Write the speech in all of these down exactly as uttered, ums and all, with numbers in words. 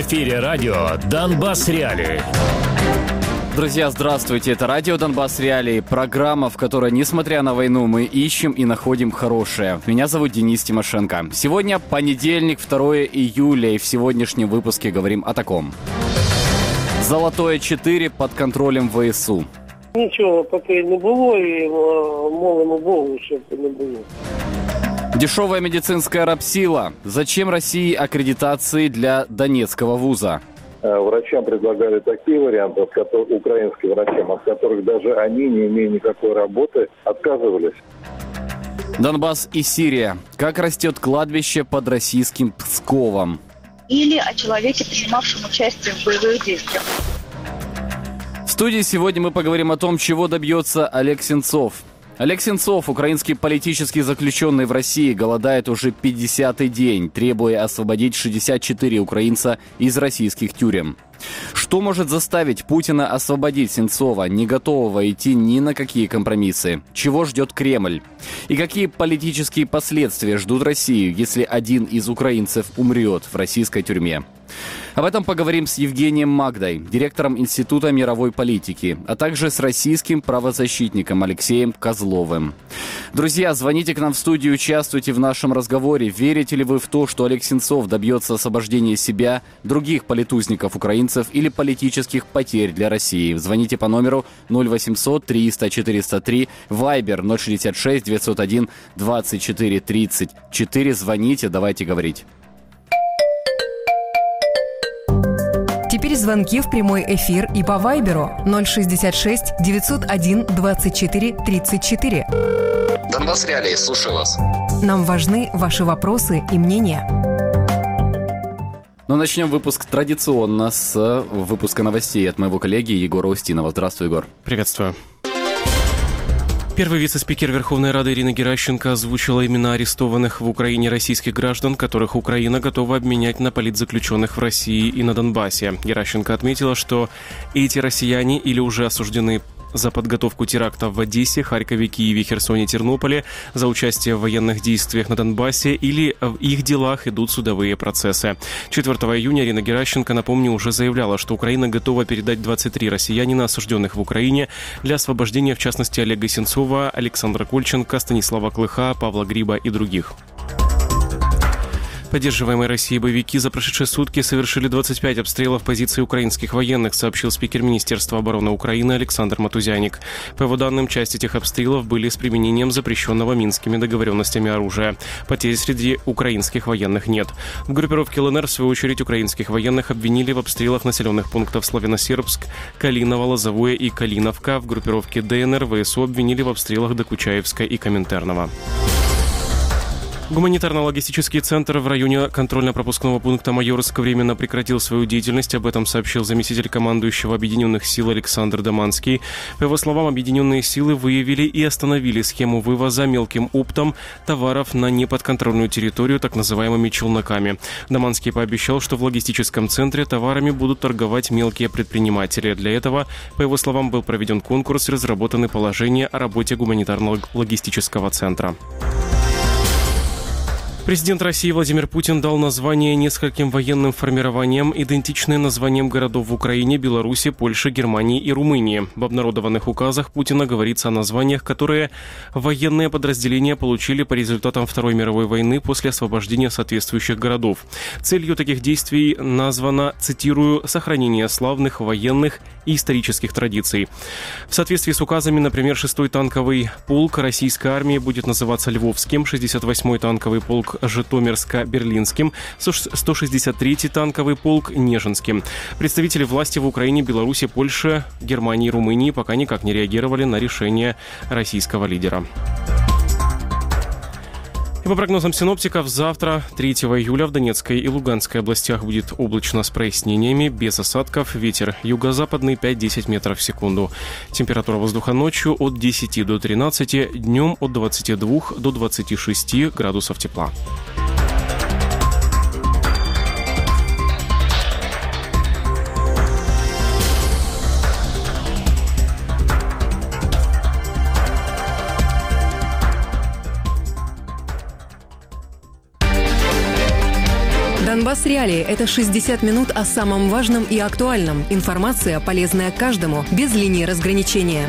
эфире радио «Донбасс Реалии». Друзья, здравствуйте. Это радио «Донбасс Реалии», программа, в которой, несмотря на войну, мы ищем и находим хорошее. Меня зовут Денис Тимошенко. Сегодня понедельник, второе июля, и в сегодняшнем выпуске говорим о таком. Золотое четыре под контролем ВСУ. Нічого поки не було і молимо Богу, щоб не було. Дешевая медицинская рабсила. Зачем России аккредитации для Донецкого вуза? Врачам предлагали такие варианты, от которых, украинским врачам, от которых даже они, не имея никакой работы, отказывались. Донбасс и Сирия. Как растет кладбище под российским Псковом? Или о человеке, принимавшем участие в боевых действиях. В студии сегодня мы поговорим о том, чего добьется Олег Сенцов. Олег Сенцов, украинский политический заключенный в России, голодает уже пятидесятый день, требуя освободить шестьдесят четыре украинца из российских тюрем. Что может заставить Путина освободить Сенцова, не готового идти ни на какие компромиссы? Чего ждет Кремль? И какие политические последствия ждут Россию, если один из украинцев умрет в российской тюрьме? Об этом поговорим с Евгением Магдой, директором Института мировой политики, а также с российским правозащитником Алексеем Козловым. Друзья, звоните к нам в студию, участвуйте в нашем разговоре. Верите ли вы в то, что Олег Сенцов добьется освобождения себя, других политузников украинцев или политических потерь для России? Звоните по номеру ноль восемьсот триста четыреста три, Вайбер ноль шестьдесят шесть девятьсот один двадцать четыре тридцать четыре. Звоните, давайте говорить. Теперь звонки в прямой эфир и по Вайберу ноль шестьдесят шесть девятьсот один двадцать четыре тридцать четыре. Донбасс Реалии, слушаю вас. Нам важны ваши вопросы и мнения. Ну, начнем выпуск традиционно с выпуска новостей от моего коллеги Егора Устинова. Здравствуй, Егор. Приветствую. Первый вице-спикер Верховной Рады Ирина Геращенко озвучила имена арестованных в Украине российских граждан, которых Украина готова обменять на политзаключенных в России и на Донбассе. Геращенко отметила, что эти россияне или уже осуждены за подготовку терактов в Одессе, Харькове, Киеве, Херсоне, Тернополе, за участие в военных действиях на Донбассе или в их делах идут судовые процессы. четвёртого июня Ирина Геращенко, напомню, уже заявляла, что Украина готова передать двадцать три россиянина, осужденных в Украине, для освобождения, в частности, Олега Сенцова, Александра Кольченко, Станислава Клыха, Павла Гриба и других. Поддерживаемые Россией боевики за прошедшие сутки совершили двадцать пять обстрелов позиций украинских военных, сообщил спикер Министерства обороны Украины Александр Матузяник. По его данным, часть этих обстрелов были с применением запрещенного Минскими договоренностями оружия. Потерь среди украинских военных нет. В группировке ЛНР, в свою очередь, украинских военных обвинили в обстрелах населенных пунктов Славяно-Сербск, Калиново, Лозовое и Калиновка. В группировке ДНР ВСУ обвинили в обстрелах Докучаевска и Коминтерного. Гуманитарно-логистический центр в районе контрольно-пропускного пункта Майорск временно прекратил свою деятельность. Об этом сообщил заместитель командующего Объединенных сил Александр Даманский. По его словам, Объединенные силы выявили и остановили схему вывоза мелким оптом товаров на неподконтрольную территорию так называемыми челноками. Даманский пообещал, что в логистическом центре товарами будут торговать мелкие предприниматели. Для этого, по его словам, был проведен конкурс и разработаны положения о работе гуманитарно-логистического центра. Президент России Владимир Путин дал название нескольким военным формированиям, идентичные названиям городов в Украине, Беларуси, Польше, Германии и Румынии. В обнародованных указах Путина говорится о названиях, которые военные подразделения получили по результатам Второй мировой войны после освобождения соответствующих городов. Целью таких действий названо, цитирую, «сохранение славных военных и исторических традиций». В соответствии с указами, например, шестой танковый полк российской армии будет называться Львовским, шестьдесят восьмой танковый полк Житомирско-Берлинским, сто шестьдесят третий танковый полк Нежинским. Представители власти в Украине, Беларуси, Польше, Германии и Румынии пока никак не реагировали на решение российского лидера. И по прогнозам синоптиков, завтра, третьего июля, в Донецкой и Луганской областях будет облачно с прояснениями, без осадков, ветер юго-западный пять-десять метров в секунду. Температура воздуха ночью от десяти до тринадцати, днем от двадцати двух до двадцати шести градусов тепла. Донбасс Реалии – это шестьдесят минут о самом важном и актуальном. Информация, полезная каждому, без линии разграничения.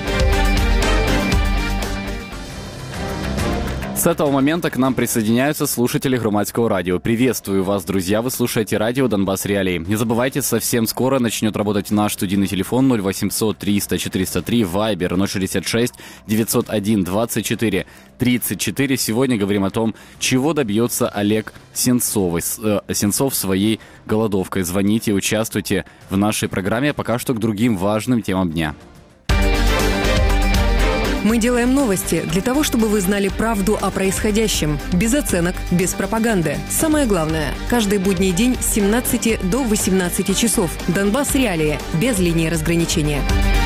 С этого момента к нам присоединяются слушатели Громадского радио. Приветствую вас, друзья. Вы слушаете радио «Донбасс Реалии». Не забывайте, совсем скоро начнет работать наш студийный телефон ноль восемьсот триста четыреста три, Вайбер ноль шестьдесят шесть девятьсот один двадцать четыре тридцать четыре. Сегодня говорим о том, чего добьется Олег Сенцов, э, Сенцов своей голодовкой. Звоните, участвуйте в нашей программе. Пока что к другим важным темам дня. Мы делаем новости для того, чтобы вы знали правду о происходящем. Без оценок, без пропаганды. Самое главное – каждый будний день с семнадцати до восемнадцати часов. Донбасс Реалии. Без линии разграничения.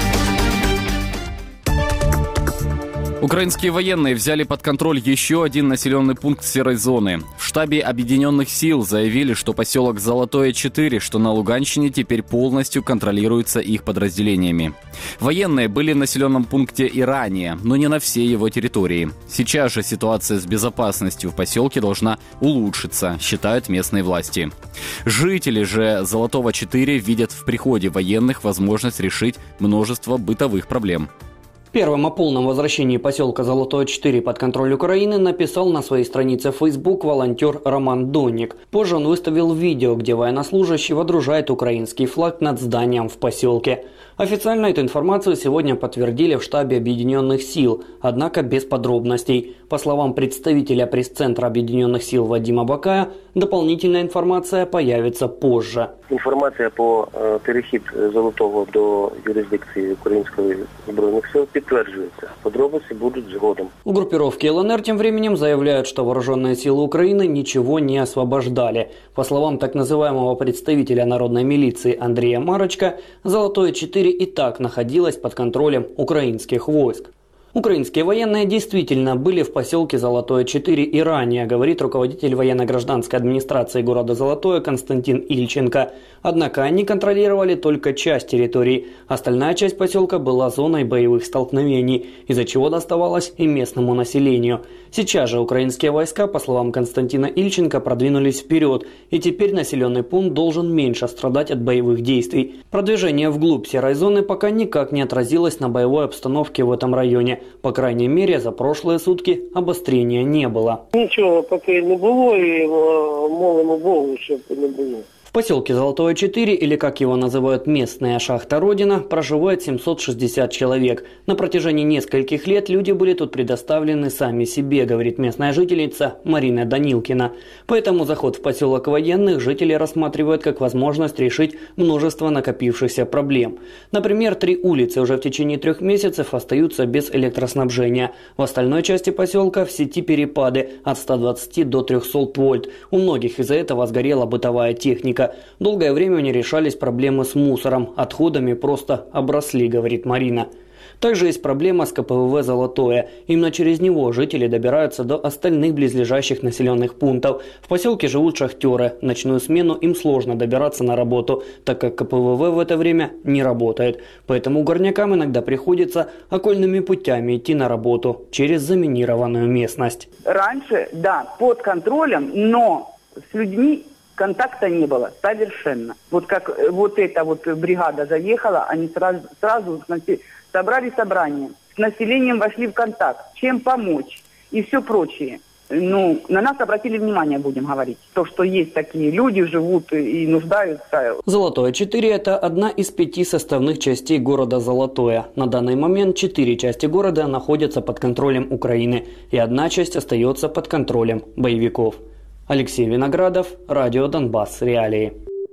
Украинские военные взяли под контроль еще один населенный пункт серой зоны. В штабе Объединенных сил заявили, что поселок Золотое четыре, что на Луганщине, теперь полностью контролируется их подразделениями. Военные были в населенном пункте и ранее, но не на всей его территории. Сейчас же ситуация с безопасностью в поселке должна улучшиться, считают местные власти. Жители же Золотого четыре видят в приходе военных возможность решить множество бытовых проблем. Первым о полном возвращении поселка Золотое четыре под контроль Украины написал на своей странице в Facebook волонтер Роман Донник. Позже он выставил видео, где военнослужащий водружает украинский флаг над зданием в поселке. Официально эту информацию сегодня подтвердили в штабе Объединенных сил, однако без подробностей. По словам представителя пресс-центра Объединенных сил Вадима Бакая, дополнительная информация появится позже. Інформація по е, перехід Золотого до юрисдикції Української збройних сил підтверджується. Подробиці будуть згодом. У группировки ЛНР тем временем заявляют, что вооруженные силы Украины ничего не освобождали. По словам так называемого представителя народной милиции Андрея Марочка, Золотое четыре и так находилось под контролем украинских войск. Украинские военные действительно были в поселке Золотое четыре и ранее, говорит руководитель военно-гражданской администрации города Золотое Константин Ильченко. Однако они контролировали только часть территории. Остальная часть поселка была зоной боевых столкновений, из-за чего доставалось и местному населению. Сейчас же украинские войска, по словам Константина Ильченко, продвинулись вперед, и теперь населенный пункт должен меньше страдать от боевых действий. Продвижение вглубь серой зоны пока никак не отразилось на боевой обстановке в этом районе. По крайней мере, за прошлые сутки обострения не было. Нічого поки не було і молимо Богу, щоб не було. В поселке Золотое четыре, или как его называют местная шахта Родина, проживает семьсот шестьдесят человек. На протяжении нескольких лет люди были тут предоставлены сами себе, говорит местная жительница Марина Данилкина. Поэтому заход в поселок военных жители рассматривают как возможность решить множество накопившихся проблем. Например, три улицы уже в течение трех месяцев остаются без электроснабжения. В остальной части поселка в сети перепады от ста двадцати до трёхсот вольт. У многих из-за этого сгорела бытовая техника. Долгое время не решались проблемы с мусором, отходами просто обросли, говорит Марина. Также есть проблема с ка пэ вэ вэ «Золотое». Именно через него жители добираются до остальных близлежащих населенных пунктов. В поселке живут шахтеры. В ночную смену им сложно добираться на работу, так как ка пэ вэ вэ в это время не работает. Поэтому горнякам иногда приходится окольными путями идти на работу через заминированную местность. Раньше, да, под контролем, но с людьми контакта не было совершенно. Вот как вот эта вот бригада заехала, они сразу, сразу собрали собрание, с населением вошли в контакт, чем помочь и все прочее. Ну, на нас обратили внимание, будем говорить. То, что есть такие люди, живут и нуждаются. Золотое четыре – это одна из пяти составных частей города Золотое. На данный момент четыре части города находятся под контролем Украины, и одна часть остается под контролем боевиков. Алексей Виноградов, радио «Донбасс Реалии».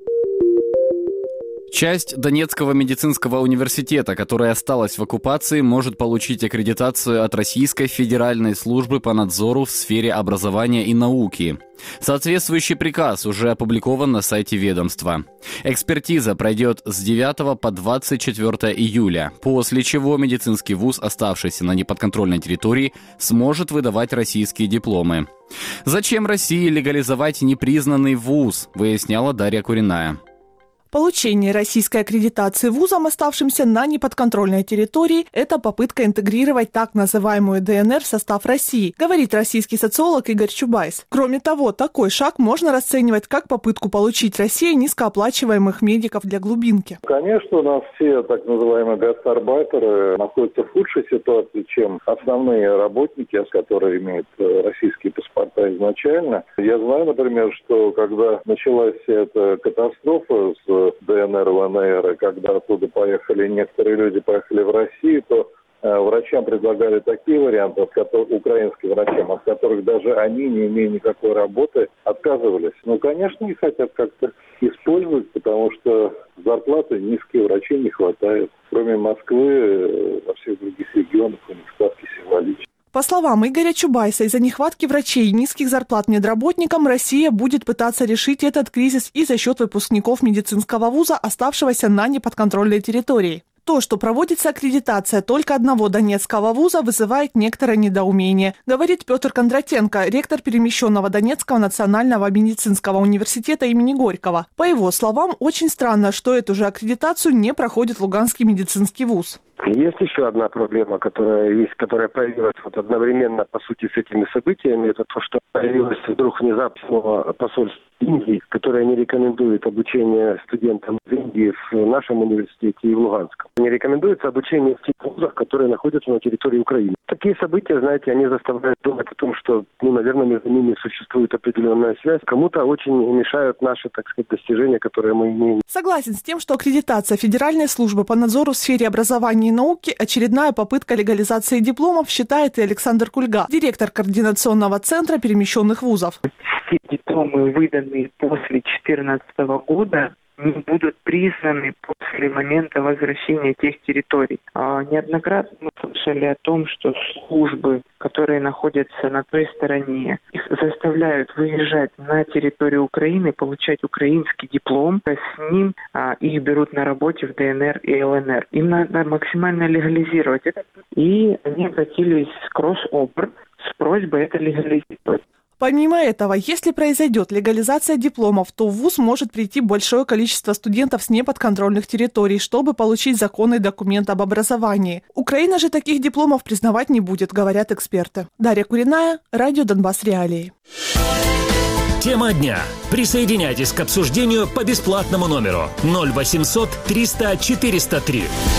Часть Донецкого медицинского университета, которая осталась в оккупации, может получить аккредитацию от Российской Федеральной службы по надзору в сфере образования и науки. Соответствующий приказ уже опубликован на сайте ведомства. Экспертиза пройдет с девятого по двадцать четвёртое июля, после чего медицинский вуз, оставшийся на неподконтрольной территории, сможет выдавать российские дипломы. Зачем России легализовать непризнанный вуз, выясняла Дарья Куриная. Получение российской аккредитации вузам, оставшимся на неподконтрольной территории, это попытка интегрировать так называемую ДНР в состав России, говорит российский социолог Игорь Чубайс. Кроме того, такой шаг можно расценивать как попытку получить России низкооплачиваемых медиков для глубинки. Конечно, у нас все так называемые гастарбайтеры находятся в худшей ситуации, чем основные работники, которые имеют российские паспорта изначально. Я знаю, например, что когда началась эта катастрофа с ДНР, ЛНР, когда оттуда поехали, некоторые люди поехали в Россию, то э, врачам предлагали такие варианты, от которых, украинским врачам, от которых даже они, не имея никакой работы, отказывались. Ну, конечно, их хотят как-то использовать, потому что зарплаты низкие, врачей не хватает. Кроме Москвы, э, во всех других регионах у них ставки символичные. По словам Игоря Чубайса, из-за нехватки врачей и низких зарплат медработникам Россия будет пытаться решить этот кризис и за счет выпускников медицинского вуза, оставшегося на неподконтрольной территории. То, что проводится аккредитация только одного донецкого вуза, вызывает некоторое недоумение, говорит Петр Кондратенко, ректор перемещенного Донецкого национального медицинского университета имени Горького. По его словам, очень странно, что эту же аккредитацию не проходит Луганский медицинский вуз. Есть еще одна проблема, которая есть, которая появилась вот одновременно, по сути, с этими событиями. Это то, что появилось вдруг внезапно посольство Индии, которое не рекомендует обучение студентам в Индии в нашем университете и в Луганском. Не рекомендуется обучение в тех вузах, которые находятся на территории Украины. Такие события, знаете, они заставляют думать о том, что, ну, наверное, между ними существует определенная связь. Кому-то очень мешают наши, так сказать, достижения, которые мы имеем. Согласен с тем, что аккредитация Федеральной службы по надзору в сфере образования и науки – очередная попытка легализации дипломов, считает и Александр Кульга, директор координационного центра перемещенных вузов. Все дипломы, выданные после две тысячи четырнадцатого года, не будут признаны после момента возвращения тех территорий. А неоднократно мы слышали о том, что службы, которые находятся на той стороне, их заставляют выезжать на территорию Украины, получать украинский диплом, а с ним а, их берут на работе в ДНР и ЛНР. Им надо максимально легализировать это. И они обратились в Кросс-Обр с просьбой это легализировать. Помимо этого, если произойдет легализация дипломов, то в вуз может прийти большое количество студентов с неподконтрольных территорий, чтобы получить законный документ об образовании. Украина же таких дипломов признавать не будет, говорят эксперты. Дарья Куриная, радио Донбасс Реалии. Тема дня. Присоединяйтесь к обсуждению по бесплатному номеру ноль восемьсот триста четыреста три.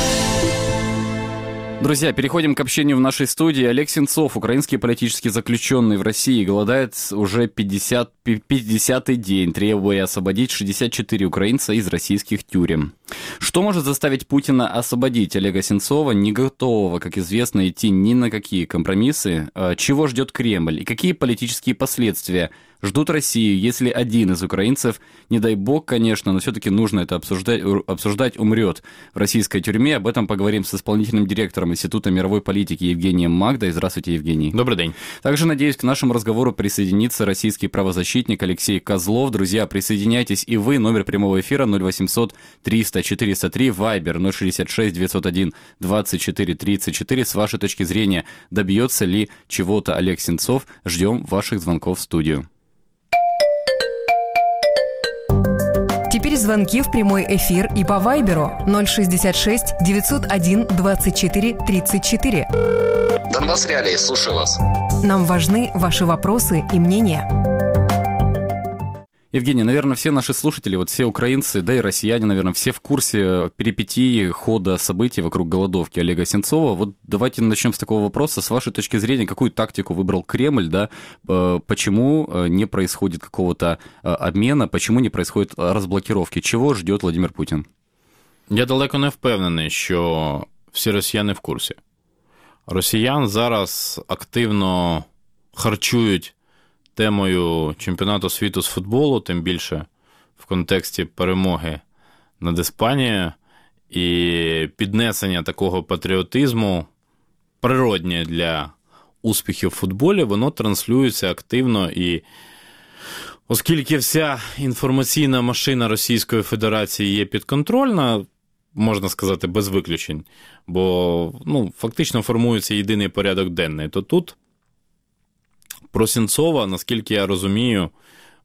Друзья, переходим к общению в нашей студии. Олег Сенцов, украинский политический заключенный в России, голодает уже пятьдесят, пятидесятый день, требуя освободить шестьдесят четыре украинца из российских тюрем. Что может заставить Путина освободить Олега Сенцова, не готового, как известно, идти ни на какие компромиссы? Чего ждет Кремль и какие политические последствия ждут Россию, если один из украинцев, не дай бог, конечно, но все-таки нужно это обсуждать, обсуждать, умрет в российской тюрьме? Об этом поговорим с исполнительным директором Института мировой политики Евгением Магдой. Здравствуйте, Евгений. Добрый день. Также, надеюсь, к нашему разговору присоединится российский правозащитник Алексей Козлов. Друзья, присоединяйтесь и вы. Номер прямого эфира ноль восемьсот триста четыреста три, Вайбер ноль шестьдесят шесть девятьсот один двадцать четыре тридцать четыре. С вашей точки зрения, добьется ли чего-то Олег Сенцов? Ждем ваших звонков в студию. Теперь звонки в прямой эфир и по Вайберу ноль шестьдесят шесть девятьсот один двадцать четыре тридцать четыре. Донбасс Реалии, слушаю вас. Нам важны ваши вопросы и мнения. Евгений, наверное, все наши слушатели, вот все украинцы, да и россияне, наверное, все в курсе перипетий хода событий вокруг голодовки Олега Сенцова. Вот давайте начнем с такого вопроса. С вашей точки зрения, какую тактику выбрал Кремль, да? Почему не происходит какого-то обмена, почему не происходит разблокировки? Чего ждет Владимир Путин? Я далеко не впевнений, що всі росіяни в курсі. Росіян зараз активно харчують темою чемпіонату світу з футболу, тим більше в контексті перемоги над Іспанією, і піднесення такого патріотизму, природнє для успіхів в футболі, воно транслюється активно, і оскільки вся інформаційна машина Російської Федерації є підконтрольна, можна сказати, без виключень, бо ну, фактично формується єдиний порядок денний, то тут про Сенцова, наскільки я розумію,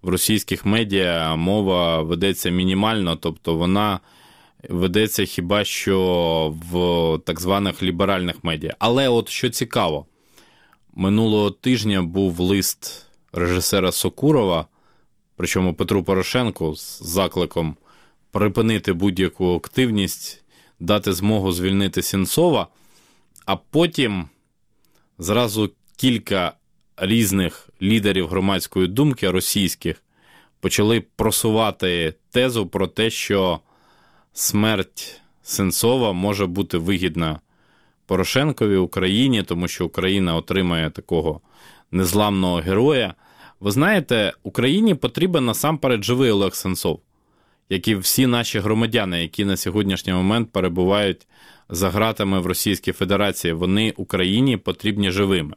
в російських медіа мова ведеться мінімально, тобто вона ведеться хіба що в так званих ліберальних медіа. Але от що цікаво, минулого тижня був лист режисера Сокурова, причому Петру Порошенку, з закликом припинити будь-яку активність, дати змогу звільнити Сенцова, а потім зразу кілька різних лідерів громадської думки російських почали просувати тезу про те, що смерть Сенцова може бути вигідна Порошенкові, Україні, тому що Україна отримає такого незламного героя. Ви знаєте, Україні потрібен насамперед живий Олег Сенцов, як і всі наші громадяни, які на сьогоднішній момент перебувають за ґратами в Російській Федерації. Вони Україні потрібні живими.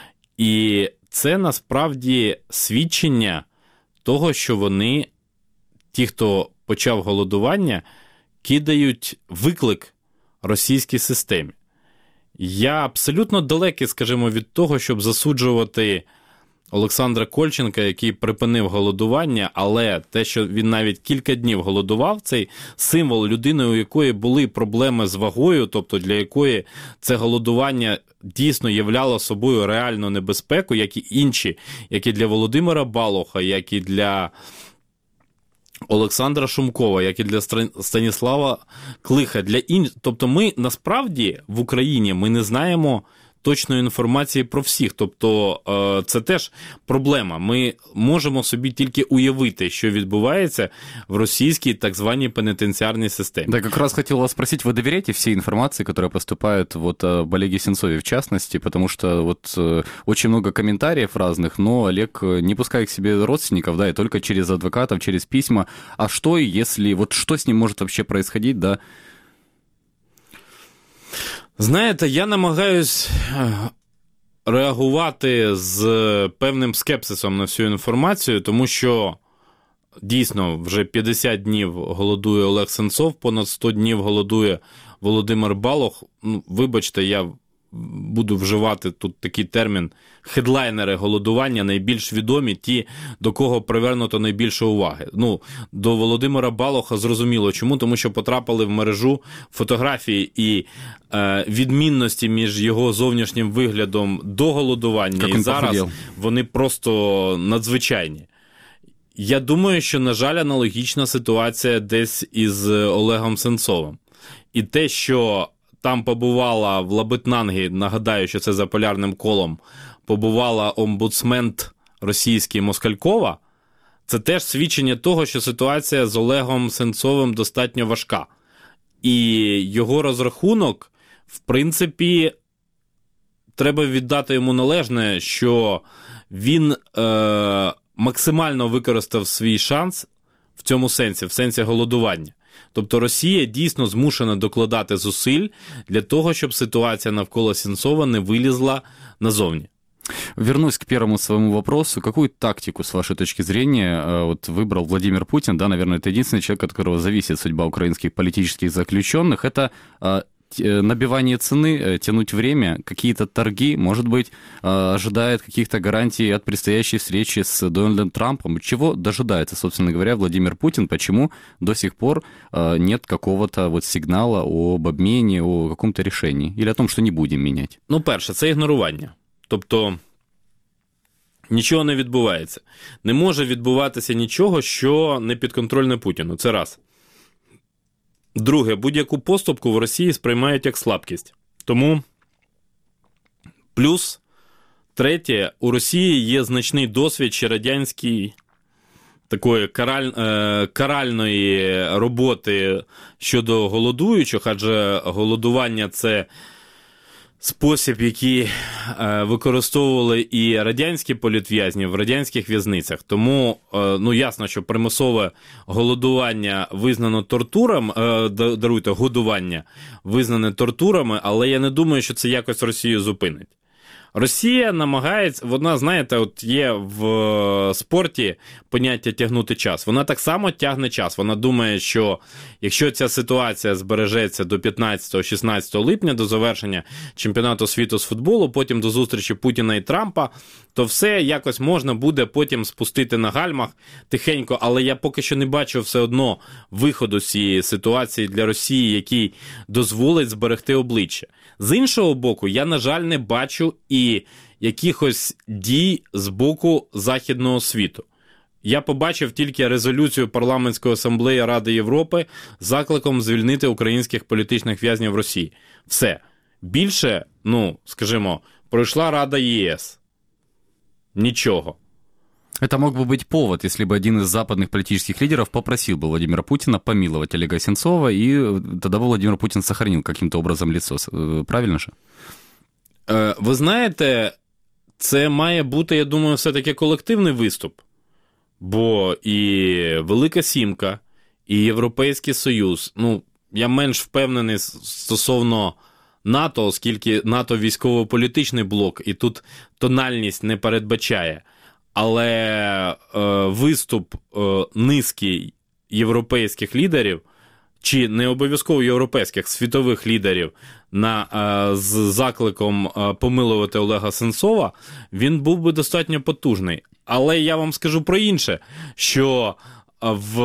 І це насправді свідчення того, що вони, ті, хто почав голодування, кидають виклик російській системі. Я абсолютно далекий, скажімо, від того, щоб засуджувати Олександра Кольченка, який припинив голодування, але те, що він навіть кілька днів голодував, цей символ людини, у якої були проблеми з вагою, тобто для якої це голодування дійсно являло собою реальну небезпеку, як і інші, як і для Володимира Балуха, як і для Олександра Шумкова, як і для Станіслава Клиха. Для ін... Тобто ми насправді в Україні ми не знаємо точної інформації про всіх. Тобто це теж проблема. Ми можемо собі тільки уявити, що відбувається в російській так званій пенитенциарной системе. Да, как раз хотел вас спросить, вы доверяете всей информации, которая поступает вот об Олеге Сенцове в частности, потому что вот очень много комментариев разных, но Олег не пускает к себе родственников, да, и только через адвокатов, через письма. А что, если, вот что с ним может вообще происходить, да? Знаєте, я намагаюсь реагувати з певним скепсисом на всю інформацію, тому що дійсно вже п'ятдесят днів голодує Олег Сенцов, понад сто днів голодує Володимир Балух. Ну, вибачте, я буду вживати тут такий термін хедлайнери голодування, найбільш відомі, ті, до кого привернуто найбільше уваги. Ну, до Володимира Балуха зрозуміло чому, тому що потрапили в мережу фотографії і е, відмінності між його зовнішнім виглядом до голодування і зараз похудел. Вони просто надзвичайні. Я думаю, що, на жаль, аналогічна ситуація десь із Олегом Сенцовим. І те, що там побувала в Лабитнангі, нагадаю, що це за полярним колом, побувала омбудсмен російський Москалькова, це теж свідчення того, що ситуація з Олегом Сенцовим достатньо важка. І його розрахунок, в принципі, треба віддати йому належне, що він е, максимально використав свій шанс в цьому сенсі, в сенсі голодування. Тобто Росія дійсно змушена докладати зусиль для того, щоб ситуація навколо Сенцова не вилізла назовні. Вернусь к первому своему вопросу. Какую тактику, с вашей точки зрения, вот выбрал Владимир Путин? Да, наверное, это единственный человек, от которого зависит судьба украинских политических заключенных. Это набивание цены, тянуть время, какие-то торги, может быть, ожидает каких-то гарантий от предстоящей встречи с Дональдом Трампом. Чего дожидается, собственно говоря, Владимир Путин? Почему до сих пор нет какого-то вот сигнала об обмене, о каком-то решении? Или о том, что не будем менять? Ну, перше, це ігнорування. Тобто, нічого не відбувається. Не може відбуватися нічого, що не підконтрольне Путіну. Це раз. Друге, будь-яку поступку в Росії сприймають як слабкість. Тому, плюс, третє, у Росії є значний досвід ще радянський, такої караль, е, каральної роботи щодо голодуючих, адже голодування – це спосіб, який е, використовували і радянські політв'язні в радянських в'язницях. Тому, е, ну, ясно, що примусове голодування визнано тортурами, е, даруйте, годування визнане тортурами, але я не думаю, що це якось Росію зупинить. Росія намагається, вона, знаєте, от є в спорті поняття тягнути час. Вона так само тягне час. Вона думає, що якщо ця ситуація збережеться до п'ятнадцятого-шістнадцятого липня, до завершення чемпіонату світу з футболу, потім до зустрічі Путіна і Трампа, то все якось можна буде потім спустити на гальмах тихенько. Але я поки що не бачу все одно виходу з цієї ситуації для Росії, який дозволить зберегти обличчя. З іншого боку, я, на жаль, не бачу і якихось дій з боку Західного світу. Я побачив тільки резолюцію Парламентської асамблеї Ради Європи з закликом звільнити українських політичних в'язнів в Росії. Все. Більше, ну, скажімо, пройшла Рада ЄС. Ничего. Это мог бы быть повод, если бы один из западных политических лидеров попросил бы Владимира Путина помиловать Олега Сенцова, и тогда бы Владимир Путин сохранил каким-то образом лицо. Правильно же? Ви знаєте, це має бути, я думаю, все-таки колективний виступ. Бо і Велика Сімка, і Європейський Союз, ну, я менш впевнений стосовно НАТО, оскільки НАТО військово-політичний блок, і тут тональність не передбачає. Але е, виступ е, низки європейських лідерів, чи не обов'язково європейських, світових лідерів на, е, з закликом е, помилувати Олега Сенцова, він був би достатньо потужний. Але я вам скажу про інше, що в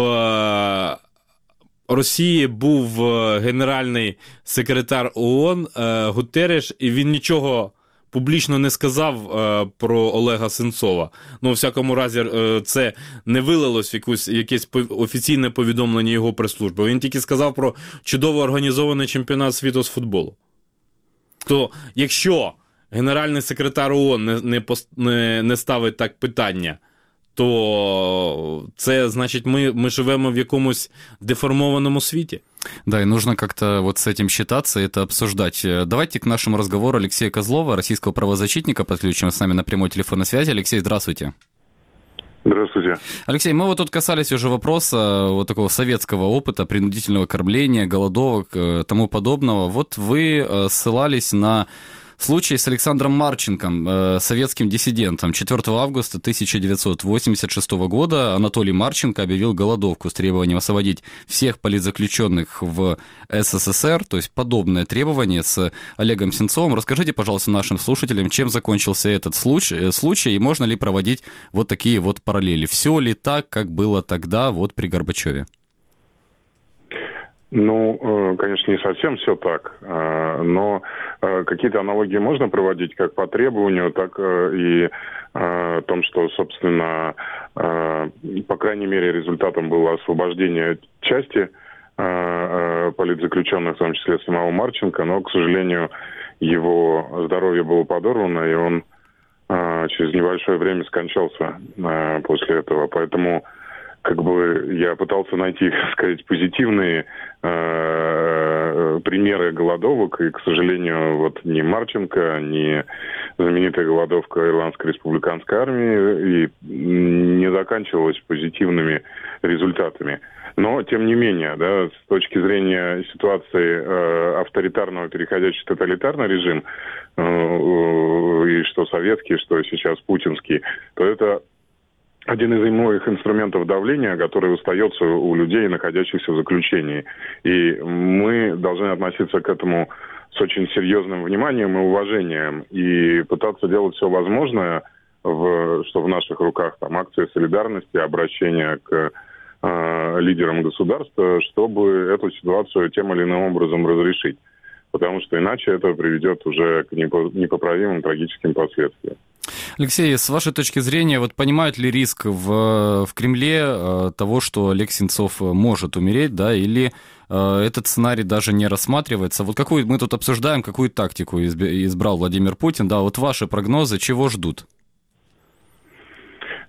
Росії був генеральний секретар ООН Гутерреш, і він нічого публічно не сказав е, про Олега Сенцова. Ну, у всякому разі, е, це не вилилось в якусь, якесь офіційне повідомлення його прес-служби. Він тільки сказав про чудово організований чемпіонат світу з футболу. То, якщо генеральний секретар ООН не, не, не, не ставить так питання, то це, значить, ми, мы живем в якомусь деформованном свете. Да, и нужно как-то вот с этим считаться, это обсуждать. Давайте к нашему разговору Алексея Козлова, российского правозащитника, подключим с нами на прямой телефонной связи. Алексей, здравствуйте. Здравствуйте. Алексей, мы вот тут касались уже вопроса вот такого советского опыта, принудительного кормления, голодовок, тому подобного. Вот вы ссылались на случай с Александром Марченком, э, советским диссидентом. четвёртого августа тысяча девятьсот восемьдесят шестого года Анатолий Марченко объявил голодовку с требованием освободить всех политзаключенных в СССР, то есть подобное требование с Олегом Сенцовым. Расскажите, пожалуйста, нашим слушателям, чем закончился этот случай, случай и можно ли проводить вот такие вот параллели. Все ли так, как было тогда вот при Горбачеве? Ну, конечно, не совсем все так, но какие-то аналогии можно проводить как по требованию, так и о том, что, собственно, по крайней мере, результатом было освобождение части политзаключенных, в том числе самого Марченко, но, к сожалению, его здоровье было подорвано, и он через небольшое время скончался после этого. Поэтому как бы я пытался найти, так сказать, позитивные э, примеры голодовок, и, к сожалению, вот ни Марченко, ни знаменитая голодовка Ирландской республиканской армии и не заканчивалась позитивными результатами. Но, тем не менее, да, с точки зрения ситуации э, авторитарного, переходящего в тоталитарный режим, э, и что советский, что сейчас путинский, то это один из многих инструментов давления, который остается у людей, находящихся в заключении. И мы должны относиться к этому с очень серьезным вниманием и уважением и пытаться делать все возможное, в, что в наших руках, там, акции солидарности, обращение к э, лидерам государства, чтобы эту ситуацию тем или иным образом разрешить. Потому что иначе это приведет уже к непоправимым трагическим последствиям. Алексей, с вашей точки зрения, вот понимают ли риск в, в Кремле э, того, что Олег Сенцов может умереть, да, или э, этот сценарий даже не рассматривается? Вот какую мы тут обсуждаем, какую тактику избрал Владимир Путин, да, вот ваши прогнозы, чего ждут?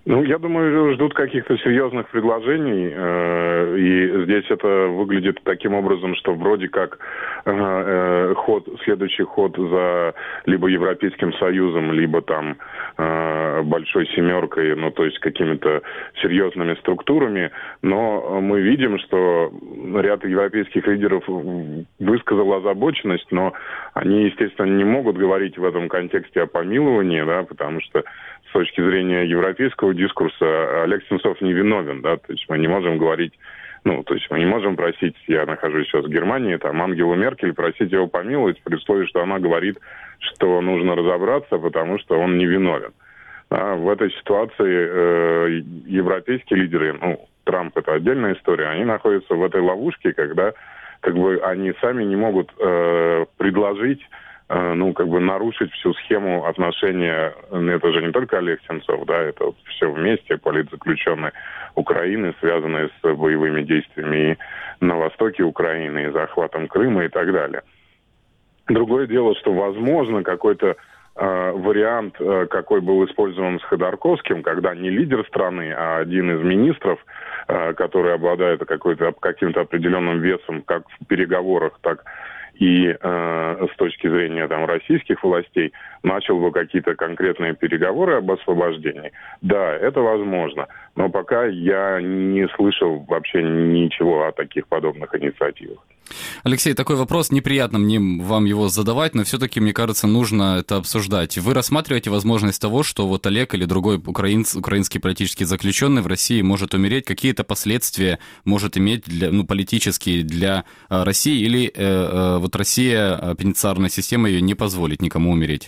Ну, я думаю, ждут каких-то серьезных предложений, э, и здесь это выглядит таким образом, что вроде как э, э, ход, следующий ход за либо Европейским Союзом, либо там э, Большой Семеркой, ну, то есть какими-то серьезными структурами, но мы видим, что ряд европейских лидеров высказал озабоченность, но они, естественно, не могут говорить в этом контексте о помиловании, да, потому что с точки зрения европейского дискурса Олег Сенцов не виновен, да, то есть мы не можем говорить, ну, то есть мы не можем просить, я нахожусь сейчас в Германии, там, Ангелу Меркель, просить его помиловать при условии, что она говорит, что нужно разобраться, потому что он не виновен. Да, в этой ситуации э, европейские лидеры, ну, Трамп это отдельная история, они находятся в этой ловушке, когда как бы они сами не могут э, предложить, ну, как бы нарушить всю схему отношения, это же не только Олег Сенцов, да, это вот все вместе, политзаключенные Украины, связанные с боевыми действиями и на востоке Украины, и захватом Крыма и так далее. Другое дело, что, возможно, какой-то э, вариант, э, какой был использован с Ходорковским, когда не лидер страны, а один из министров, э, который обладает какой-то, каким-то определенным весом как в переговорах, так и э, с точки зрения там, российских властей, начал бы какие-то конкретные переговоры об освобождении. Да, это возможно, но пока я не слышал вообще ничего о таких подобных инициативах. Алексей, такой вопрос, неприятно мне вам его задавать, но все-таки, мне кажется, нужно это обсуждать. Вы рассматриваете возможность того, что вот Олег или другой украинц, украинский политический заключенный в России может умереть? Какие-то последствия может иметь для, ну, политические для э, России? Или э, э, вот Россия, пенитенциарная система, ее не позволит никому умереть?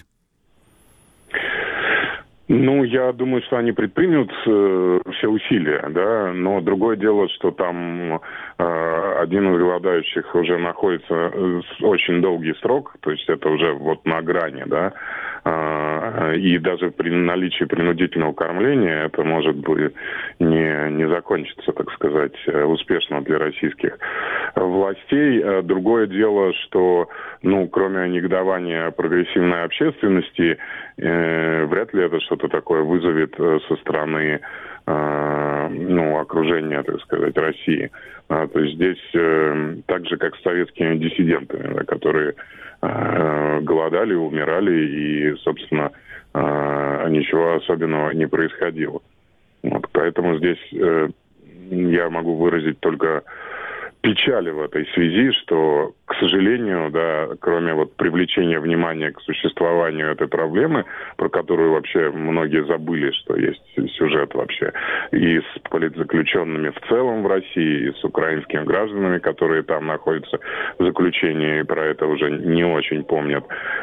Ну, я думаю, что они предпримут э, все усилия, да, но другое дело, что там э, один из голодающих уже находится очень долгий срок, то есть это уже вот на грани, да, э, и даже при наличии принудительного кормления это может быть не, не закончится, так сказать, успешно для российских властей. Другое дело, что, ну, кроме негодования прогрессивной общественности, э, вряд ли это что-то такое вызовет со стороны э, ну, окружения, так сказать, России. А, то есть здесь э, так же, как с советскими диссидентами, да, которые э, голодали, умирали, и, собственно, э, ничего особенного не происходило. Вот, поэтому здесь э, я могу выразить только печали в этой связи, что, к сожалению, да, кроме вот привлечения внимания к существованию этой проблемы, про которую вообще многие забыли, что есть сюжет вообще, и с политзаключенными в целом в России, и с украинскими гражданами, которые там находятся в заключении, и про это уже не очень помнят,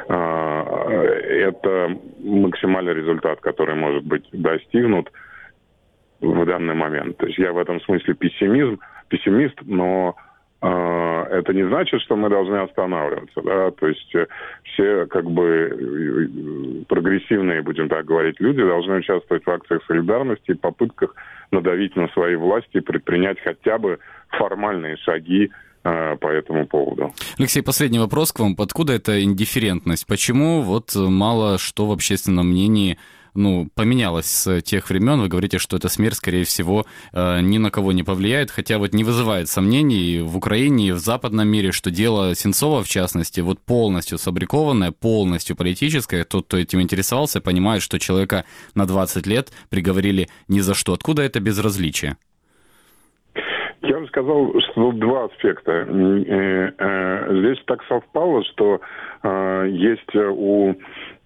это максимальный результат, который может быть достигнут в данный момент. То есть я в этом смысле пессимизм, пессимист, но э, это не значит, что мы должны останавливаться, да, то есть э, все как бы прогрессивные, будем так говорить, люди должны участвовать в акциях солидарности и попытках надавить на свои власти и предпринять хотя бы формальные шаги э, по этому поводу. Алексей, последний вопрос к вам. Откуда эта индифферентность? Почему вот мало что в общественном мнении ну, поменялось с тех времен? Вы говорите, что эта смерть, скорее всего, ни на кого не повлияет, хотя вот не вызывает сомнений в Украине и в западном мире, что дело Сенцова, в частности, вот полностью сфабрикованное, полностью политическое. Тот, кто этим интересовался, понимает, что человека на двадцать лет приговорили ни за что. Откуда это безразличие? Я бы сказал, что два аспекта. Здесь так совпало, что есть у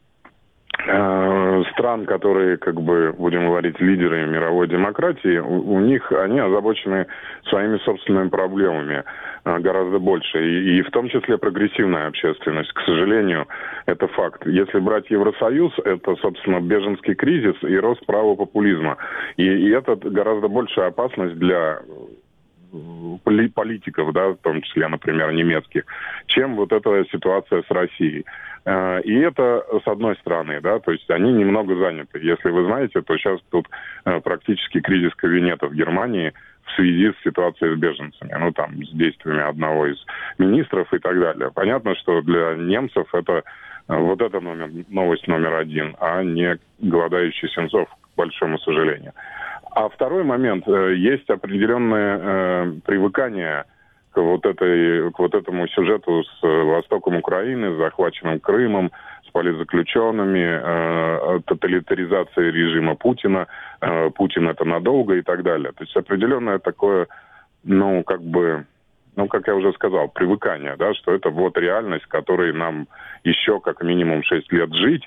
стран, которые, как бы, будем говорить, лидеры мировой демократии, у, у них они озабочены своими собственными проблемами гораздо больше. И, и в том числе прогрессивная общественность. К сожалению, это факт. Если брать Евросоюз, это, собственно, беженский кризис и рост правопопулизма. И, и это гораздо большая опасность для политиков, да, в том числе, например, немецких, чем вот эта ситуация с Россией. И это с одной стороны, да, то есть они немного заняты. Если вы знаете, то сейчас тут практически кризис кабинета в Германии в связи с ситуацией с беженцами, ну там с действиями одного из министров и так далее. Понятно, что для немцев это вот это номер, новость номер один, а не голодающий Сенцов, большому сожалению. А второй момент, есть определенное привыкание к вот, этой, к вот этому сюжету с востоком Украины, с захваченным Крымом, с политзаключенными, тоталитаризацией режима Путина, Путин это надолго и так далее. То есть определенное такое, ну, как бы, ну, как я уже сказал, привыкание, да, что это вот реальность, в которой нам еще как минимум шесть лет жить,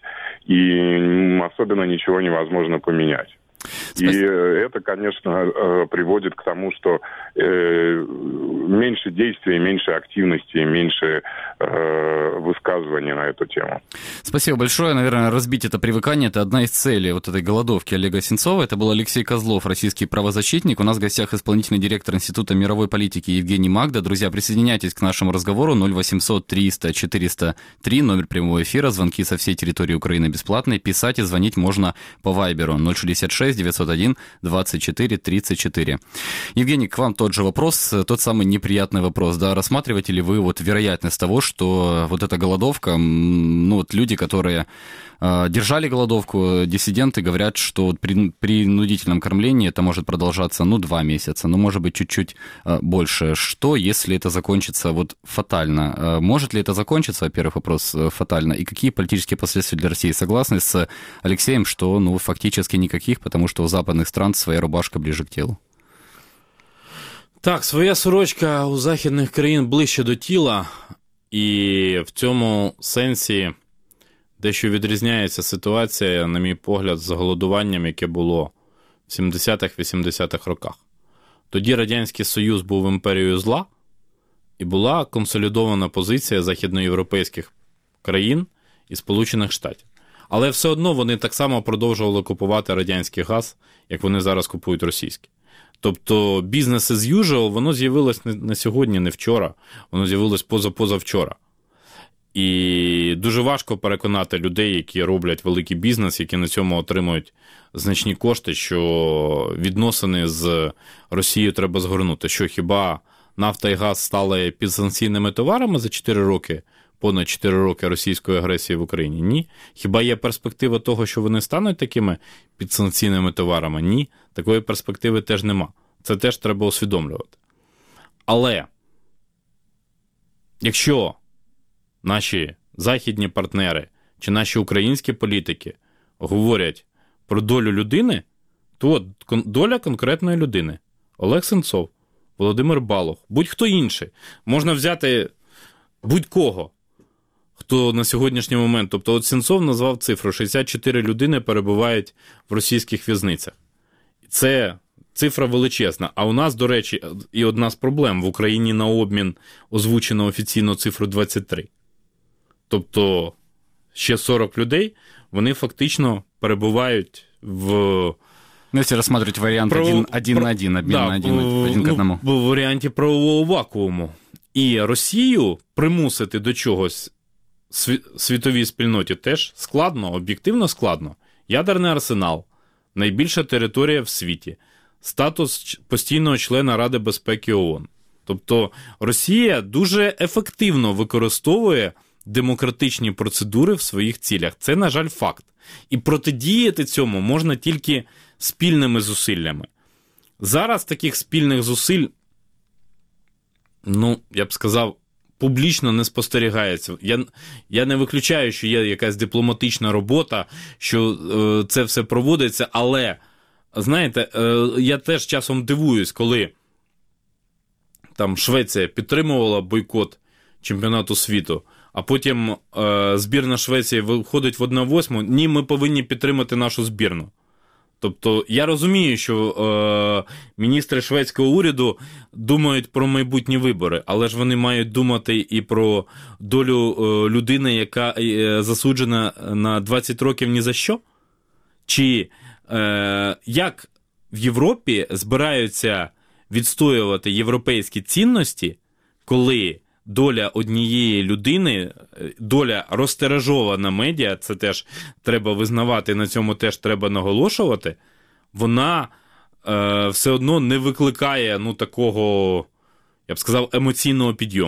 и особенно ничего невозможно поменять. Спасибо. И это, конечно, приводит к тому, что меньше действий, меньше активности, меньше высказываний на эту тему. Спасибо большое. Наверное, разбить это привыкание – это одна из целей вот этой голодовки Олега Сенцова. Это был Алексей Козлов, российский правозащитник. У нас в гостях исполнительный директор Института мировой политики Евгений Магда. Друзья, присоединяйтесь к нашему разговору. ноль восемьсот триста четыреста три, номер прямого эфира. Звонки со всей территории Украины бесплатные. Писать и звонить можно по Вайберу ноль шестьдесят шесть девятьсот один двадцать четыре тридцать четыре. Евгений, к вам тот же вопрос, тот самый неприятный вопрос. Да, рассматриваете ли вы вот вероятность того, что вот эта голодовка, ну вот люди, которые э, держали голодовку, диссиденты говорят, что при принудительном кормлении это может продолжаться, ну, два месяца, ну, может быть, чуть-чуть э, больше. Что, если это закончится вот фатально? Э, может ли это закончиться, во-первых, вопрос э, фатально, и какие политические последствия для России? Согласны с Алексеем, что, ну, фактически никаких, потому что у западных стран своя рубашка ближе к тілу? Так, своя сорочка у західних країн ближче до тіла, і в цьому сенсі дещо відрізняється ситуація, на мій погляд, з голодуванням, яке було в сімдесятих-вісімдесятих роках. Тоді Радянський Союз був імперією зла, і була консолідована позиція західноєвропейських країн і Сполучених Штатів. Але все одно вони так само продовжували купувати радянський газ, як вони зараз купують російський. Тобто business as usual, воно з'явилось не, не сьогодні, не вчора, воно з'явилось поза-позавчора. І дуже важко переконати людей, які роблять великий бізнес, які на цьому отримують значні кошти, що відносини з Росією треба згорнути. Що хіба нафта і газ стали підсанкційними товарами за чотири роки, понад чотири роки російської агресії в Україні? Ні. Хіба є перспектива того, що вони стануть такими підсанкційними товарами? Ні. Такої перспективи теж нема. Це теж треба усвідомлювати. Але якщо наші західні партнери чи наші українські політики говорять про долю людини, то доля конкретної людини. Олег Сенцов, Володимир Балух, будь-хто інший. Можна взяти будь-кого, хто на сьогоднішній момент, тобто от Сенцов назвав цифру, шістдесят чотири людини перебувають в російських в'язницях. Це цифра величезна. А у нас, до речі, і одна з проблем, в Україні на обмін озвучено офіційно цифру двадцять три. Тобто ще сорок людей, вони фактично перебувають в... Ну, если рассматривать вариант Право... один, один Про... на один, обмен да, на один, один к одному. В варіанті правового вакууму. І Росію примусити до чогось світовій спільноті теж складно, об'єктивно складно. Ядерний арсенал, найбільша територія в світі, статус постійного члена Ради безпеки ООН. Тобто Росія дуже ефективно використовує демократичні процедури в своїх цілях. Це, на жаль, факт. І протидіяти цьому можна тільки спільними зусиллями. Зараз таких спільних зусиль, ну, я б сказав, публічно не спостерігається. Я, я не виключаю, що є якась дипломатична робота, що е, це все проводиться, але, знаєте, е, я теж часом дивуюсь, коли там Швеція підтримувала бойкот чемпіонату світу, а потім е, збірна Швеції виходить в одна восьма, ні, ми повинні підтримати нашу збірну. Тобто, я розумію, що е, міністри шведського уряду думають про майбутні вибори, але ж вони мають думати і про долю е, людини, яка е, засуджена на двадцять років ні за що? Чи е, як в Європі збираються відстоювати європейські цінності, коли доля однієї людини, доля розтиражована медіа, це теж треба визнавати, на цьому теж треба наголошувати, вона е, все одно не викликає, ну, такого, я б сказав, емоційного підйому.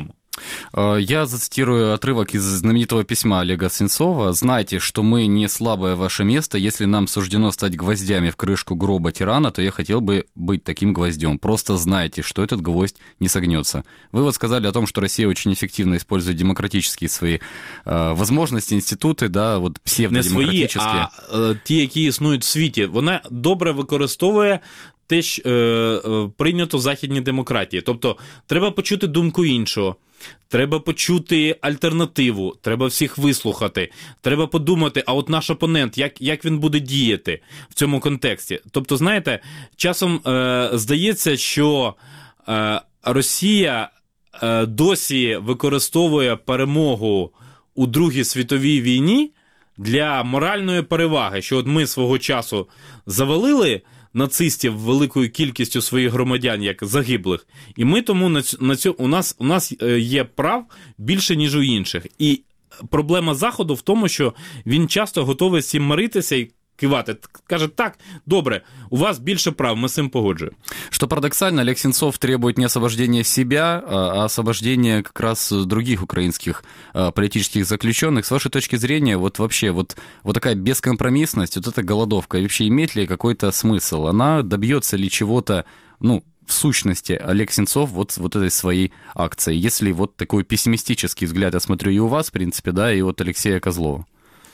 Я зацитирую отрывок из знаменитого письма Олега Сенцова. «Знайте, что мы не слабое ваше место. Если нам суждено стать гвоздями в крышку гроба тирана, то я хотел бы быть таким гвоздем. Просто знайте, что этот гвоздь не согнется». Вы вот сказали о том, что Россия очень эффективно использует демократические свои э, возможности, институты, да, вот псевдодемократические. Не свої, а ті, які існують в світі. Вона добре використовує те, що е, е, прийнято в західній демократії. Тобто, треба почути думку іншого, треба почути альтернативу, треба всіх вислухати, треба подумати, а от наш опонент, як, як він буде діяти в цьому контексті. Тобто, знаєте, часом е, здається, що е, Росія е, досі використовує перемогу у Другій світовій війні для моральної переваги, що от ми свого часу завалили нацистів великою кількістю своїх громадян як загиблих, і ми тому на, на цьому, у нас, у нас є прав більше, ніж у інших. І проблема Заходу в тому, що він часто готовий з цим миритися і кивати. Каже, так, добре, у вас більше прав, мы с этим погоджуем. Что парадоксально, Олег Сенцов требует не освобождения себя, а освобождения как раз других украинских политических заключенных. С вашей точки зрения, вот вообще вот, вот такая бескомпромиссность, вот эта голодовка, вообще имеет ли какой-то смысл? Она добьется ли чего-то, ну, в сущности, Олег Сенцов вот, вот этой своей акции? Если вот такой пессимистический взгляд, я смотрю и у вас, в принципе, да, и от Алексея Козлова.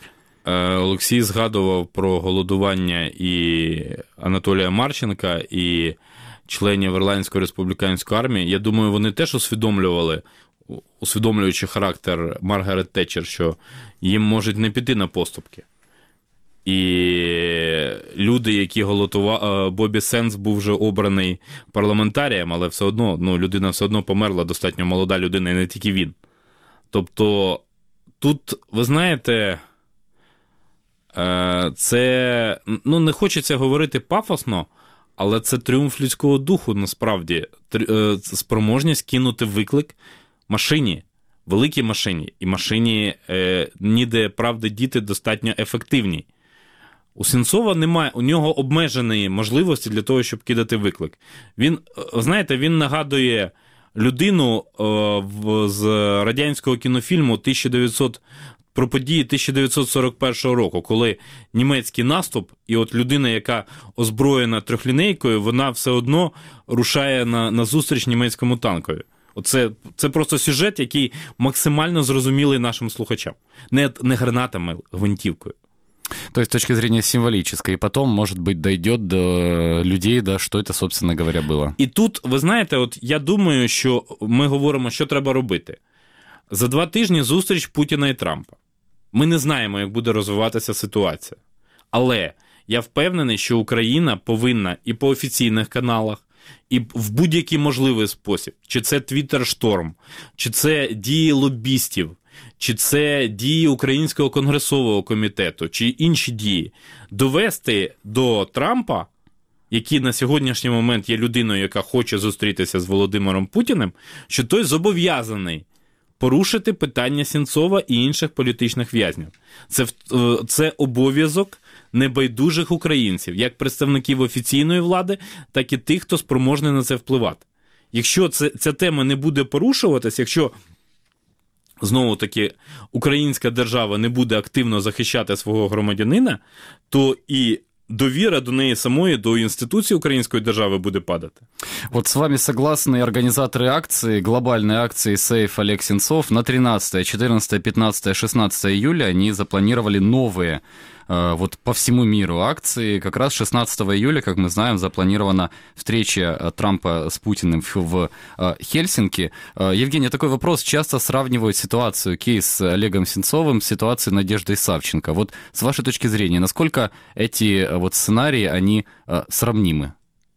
Олексій згадував про голодування і Анатолія Марченка, і членів Ірландської республіканської армії. Я думаю, вони теж усвідомлювали, усвідомлюючи характер Маргарет Тетчер, що їм можуть не піти на поступки. І люди, які голодували, Бобі Сенс був вже обраний парламентарієм, але все одно, ну, людина все одно померла, достатньо молода людина, і не тільки він. Тобто, тут, ви знаєте, це, ну, не хочеться говорити пафосно, але це тріумф людського духу, насправді. Спроможність кинути виклик машині, великій машині. І машині, ніде правди діти, достатньо ефективній. У Сенцова немає, у нього обмежені можливості для того, щоб кидати виклик. Він, знаєте, він нагадує людину з радянського кінофільму тисяча дев'ятсот про події тисяча дев'ятсот сорок першого року, коли німецький наступ, і от людина, яка озброєна трьохлінейкою, вона все одно рушає на, на зустріч німецькому танкові. Оце, це просто сюжет, який максимально зрозумілий нашим слухачам. Не, не гранатами, гвинтівкою. То есть с точки зрения символической, и потом, может быть, дойдет до людей, да, что это, собственно говоря, было. І тут, ви знаєте, от я думаю, що ми говоримо, що треба робити. За два тижні зустріч Путіна і Трампа. Ми не знаємо, як буде розвиватися ситуація. Але я впевнений, що Україна повинна і по офіційних каналах, і в будь-який можливий спосіб, чи це Твіттер-шторм, чи це дії лобістів, чи це дії Українського конгресового комітету, чи інші дії, довести до Трампа, який на сьогоднішній момент є людиною, яка хоче зустрітися з Володимиром Путіним, що той зобов'язаний порушити питання Сенцова і інших політичних в'язнів. Це, це обов'язок небайдужих українців, як представників офіційної влади, так і тих, хто спроможний на це впливати. Якщо це, ця тема не буде порушуватися, якщо, знову-таки, українська держава не буде активно захищати свого громадянина, то і довіра до неї самої, до інституції української держави буде падати. Вот с вами согласны организаторы акции, глобальной акции «Сейф Олег Сенцов». На тринадцатое, четырнадцатое, пятнадцатое, шестнадцатое июля они запланировали новые вот по всему миру акции. Как раз шестнадцатого июля, как мы знаем, запланирована встреча Трампа с Путиным в Хельсинки. Евгений, такой вопрос. Часто сравнивают ситуацию, кейс с Олегом Сенцовым с ситуацией Надежды Савченко. Вот с вашей точки зрения, насколько эти вот сценарии, они сравнимы?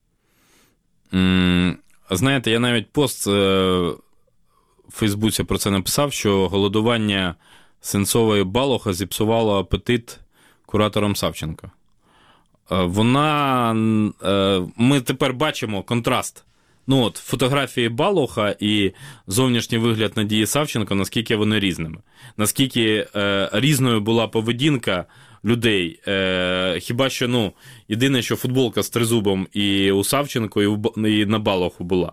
Знаєте, я навіть пост в Фейсбуці про це написав, що голодування Сенцова і Балуха зіпсувало апетит куратором Савченко. Вона, ми тепер бачимо контраст. Ну от, фотографії Балуха і зовнішній вигляд Надії Савченко, наскільки вони різними. Наскільки е, різною була поведінка людей. Е, хіба що, ну, єдине, що футболка з тризубом і у Савченко, і, у, і на Балуху була.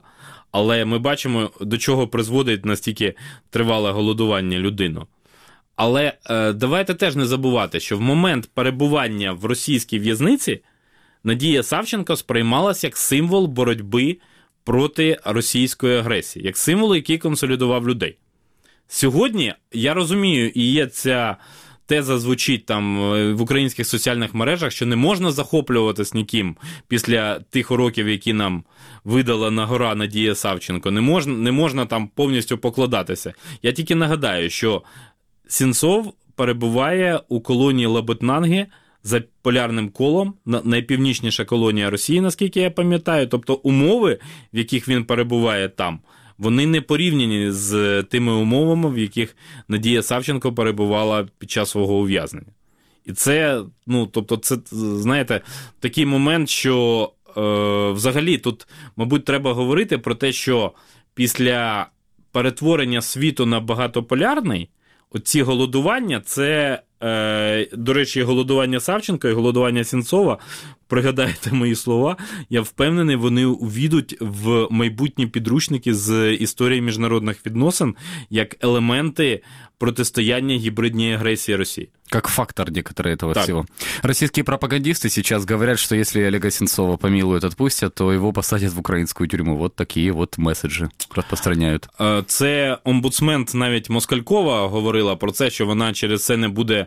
Але ми бачимо, до чого призводить настільки тривале голодування людину. Але е, давайте теж не забувати, що в момент перебування в російській в'язниці Надія Савченко сприймалася як символ боротьби проти російської агресії, як символ, який консолідував людей. Сьогодні, я розумію, і є ця теза звучить там в українських соціальних мережах, що не можна захоплюватись ніким після тих уроків, які нам видала на гора Надія Савченко. Не можна, не можна там повністю покладатися. Я тільки нагадаю, що Сенцов перебуває у колонії Лабытнанги за полярним колом, найпівнічніша колонія Росії, наскільки я пам'ятаю. Тобто умови, в яких він перебуває там, вони не порівняні з тими умовами, в яких Надія Савченко перебувала під час свого ув'язнення. І це, ну, тобто, це, знаєте, такий момент, що е, взагалі тут, мабуть, треба говорити про те, що після перетворення світу на багатополярний, оці голодування, це, е, до речі, голодування Савченко і голодування Сенцова, пригадаєте мої слова, я впевнений, вони увійдуть в майбутні підручники з історії міжнародних відносин як елементи протистояння гібридній агресії Росії. Как фактор некоторые этого так. всего. Российские пропагандисты сейчас говорят, что если Олега Сенцова помилуют, отпустят, то его посадят в украинскую тюрьму. Вот такие вот меседжі розпространяють. Це омбудсмен навіть Москалькова говорила про це, що вона через це не буде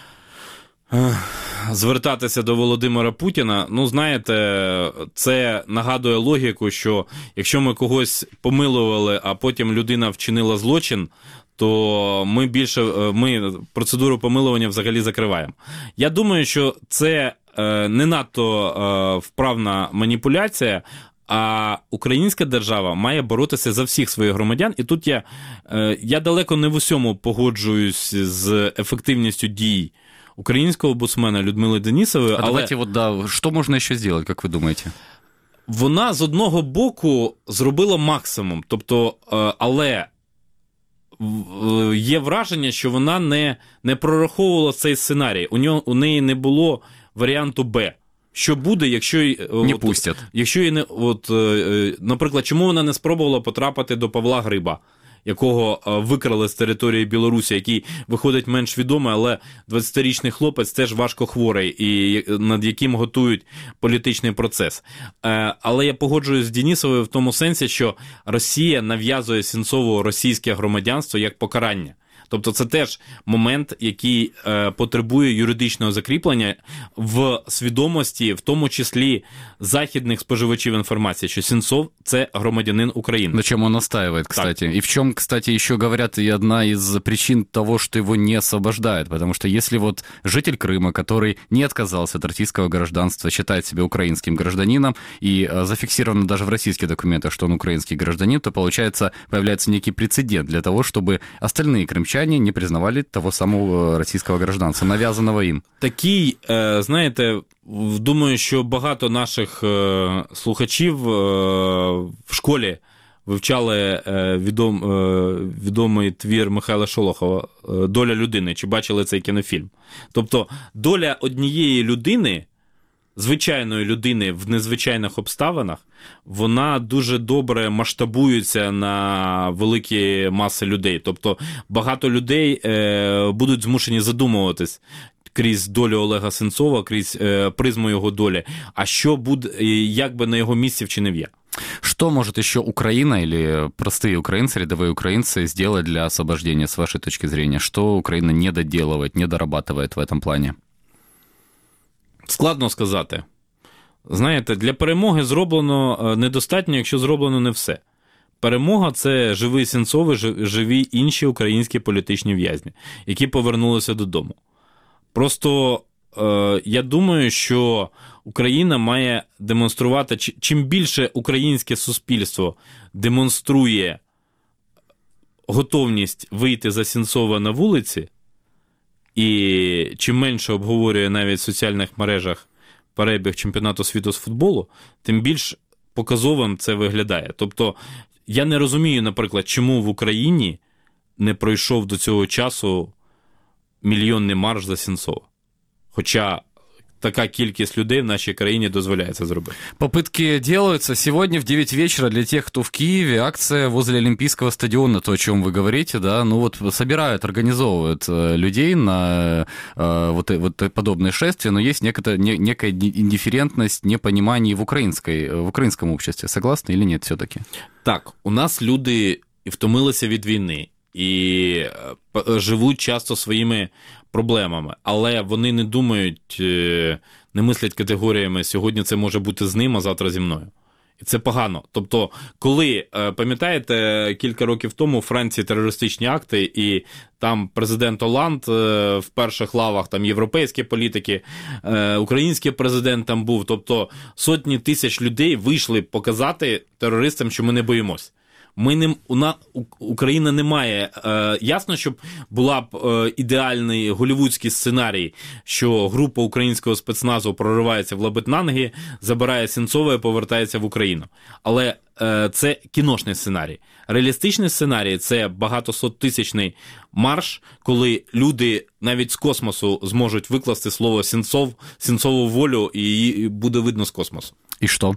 звертатися до Володимира Путіна. Ну, знаєте, це нагадує логіку, що якщо ми когось помилували, а потім людина вчинила злочин, то ми більше, ми процедуру помилування взагалі закриваємо. Я думаю, що це не надто вправна маніпуляція, а українська держава має боротися за всіх своїх громадян. І тут я, я далеко не в усьому погоджуюсь з ефективністю дій українського омбудсмена Людмили Денісової. А але... давайте, вот, да, що можна ще зробити, як ви думаєте? Вона з одного боку зробила максимум, тобто, але є враження, що вона не, не прораховувала цей сценарій. У, нього, у неї не було варіанту Б. Що буде, якщо не от, пустять. Якщо її не, от, наприклад, чому вона не спробувала потрапити до Павла Гриба, якого викрали з території Білорусі, який виходить менш відомий, але двадцятирічний хлопець теж важко хворий, і над яким готують політичний процес. Але я погоджуюсь з Денісовою в тому сенсі, що Росія нав'язує Сенцову російське громадянство як покарання. Тобто це теж момент, який е, потребує юридичного закріплення в свідомості, в тому числі західних споживачів інформації, що Сенцов – це громадянин України. На чем он настаивает, кстати. Так. И в чем, кстати, еще говорят, и одна из причин того, что его не освобождают. Потому что если вот житель Крыма, который не отказался от российского гражданства, считает себя украинским гражданином, и э, зафиксировано даже в российских документах, что он украинский гражданин, то, получается, появляется некий прецедент для того, чтобы остальные крымчане не признавали того самого российского гражданства, навязанного їм. Такий, знаєте, думаю, що багато наших слухачів в школі вивчали відом, відомий твір Михайла Шолохова «Доля людини», чи бачили цей кінофільм. Тобто, доля однієї людини, звичайної людини в незвичайних обставинах, вона дуже добре масштабується на великі маси людей. Тобто багато людей е, будуть змушені задумуватись крізь долю Олега Сенцова, крізь е, призму його долі. А що буде, як би на його місці вчинив я? Что может еще Украина или простые украинцы, рядовые украинцы сделать для освобождения, с вашей точки зрения? Что Украина не доделывает, не дорабатывает в этом плане? Складно сказати. Знаєте, для перемоги зроблено недостатньо, якщо зроблено не все. Перемога – це живий Сенцов і живі інші українські політичні в'язні, які повернулися додому. Просто е, я думаю, що Україна має демонструвати, чим більше українське суспільство демонструє готовність вийти за Сенцова на вулиці, і чим менше обговорює навіть в соціальних мережах перебіг чемпіонату світу з футболу, тим більш показовим це виглядає. Тобто, я не розумію, наприклад, чому в Україні не пройшов до цього часу мільйонний марш за Сенцова. Хоча така кількість людей в нашій країні дозволяє це зробити. Попытки делаются. Сегодня в девять вечера для тех, кто в Киеве, акция возле Олимпийского стадиона, то, о чем вы говорите, да, ну вот собирают, организовывают людей на э, вот, вот подобные шествия, но есть некая, некая индифферентность, непонимание в, украинской, в украинском обществе. Согласны или нет все-таки? Так, у нас люди втомилися від війни і живуть часто своїми проблемами, але вони не думають, не мислять категоріями, сьогодні це може бути з ним, а завтра зі мною. І це погано. Тобто, коли, пам'ятаєте, кілька років тому у Франції терористичні акти, і там президент Оланд в перших лавах, там європейські політики, український президент там був, тобто сотні тисяч людей вийшли показати терористам, що ми не боїмось. Ми не, у на, Україна не має, е, ясно, щоб була б е, ідеальний голлівудський сценарій, що група українського спецназу проривається в Лабетнангі, забирає Сенцова і повертається в Україну. Але е, це кіношний сценарій. Реалістичний сценарій – це багатосоттисячний марш, коли люди навіть з космосу зможуть викласти слово Сенцов, Сенцову волю, і її буде видно з космосу. І що?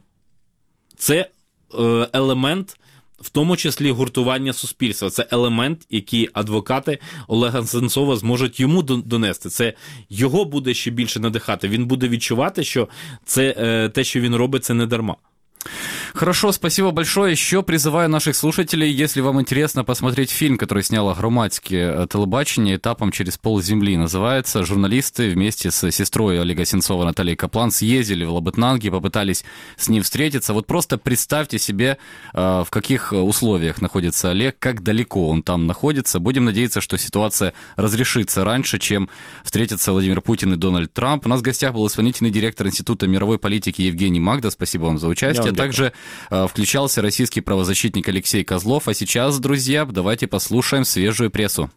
Це е, елемент, в тому числі гуртування суспільства. Це елемент, який адвокати Олега Сенцова зможуть йому донести. Це його буде ще більше надихати. Він буде відчувати, що це, те, що він робить, це не дарма. Хорошо, спасибо большое. Еще призываю наших слушателей, если вам интересно посмотреть фильм, который сняло громадское телебачение «Этапом через полземли». Называется. Журналисты вместе с сестрой Олега Сенцова Натальей Каплан съездили в Лабытнанги, попытались с ним встретиться. Вот просто представьте себе, в каких условиях находится Олег, как далеко он там находится. Будем надеяться, что ситуация разрешится раньше, чем встретятся Владимир Путин и Дональд Трамп. У нас в гостях был исполнительный директор Института мировой политики Евгений Магда. Спасибо вам за участие. Также включался российский правозащитник Алексей Козлов. А сейчас, друзья, давайте послушаем свежую прессу.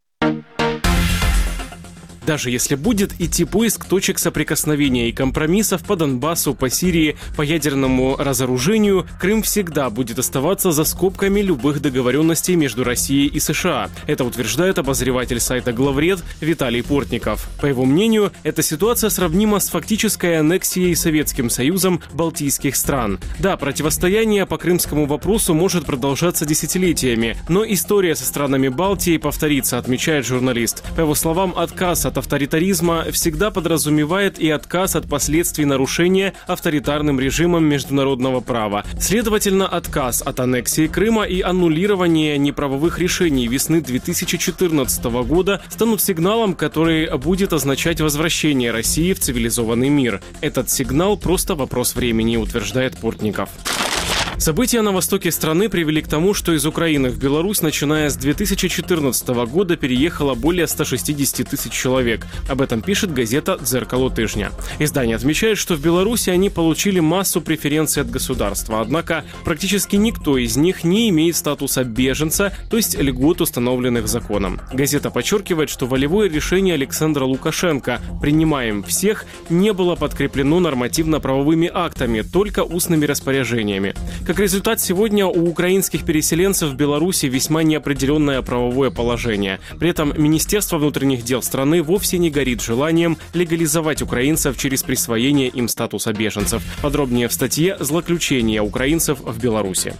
Даже если будет идти поиск точек соприкосновения и компромиссов по Донбассу, по Сирии, по ядерному разоружению, Крым всегда будет оставаться за скобками любых договоренностей между Россией и США. Это утверждает обозреватель сайта «Главред» Виталий Портников. По его мнению, эта ситуация сравнима с фактической аннексией Советским Союзом балтийских стран. Да, противостояние по крымскому вопросу может продолжаться десятилетиями, но история со странами Балтии повторится, отмечает журналист. По его словам, отказ от авторитаризма всегда подразумевает и отказ от последствий нарушения авторитарным режимом международного права. Следовательно, отказ от аннексии Крыма и аннулирование неправовых решений весны две тысячи четырнадцатого года станут сигналом, который будет означать возвращение России в цивилизованный мир. Этот сигнал просто вопрос времени, утверждает Портников. События на востоке страны привели к тому, что из Украины в Беларусь, начиная с две тысячи четырнадцатого года, переехало более ста шестидесяти тысяч человек. Об этом пишет газета «Дзеркало тижня». Издание отмечает, что в Беларуси они получили массу преференций от государства, однако практически никто из них не имеет статуса беженца, то есть льгот, установленных законом. Газета подчеркивает, что волевое решение Александра Лукашенко «принимаем всех» не было подкреплено нормативно-правовыми актами, только устными распоряжениями. Как результат, сегодня у украинских переселенцев в Беларуси весьма неопределенное правовое положение. При этом Министерство внутренних дел страны вовсе не горит желанием легализовать украинцев через присвоение им статуса беженцев. Подробнее в статье «Злоключения украинцев в Беларуси».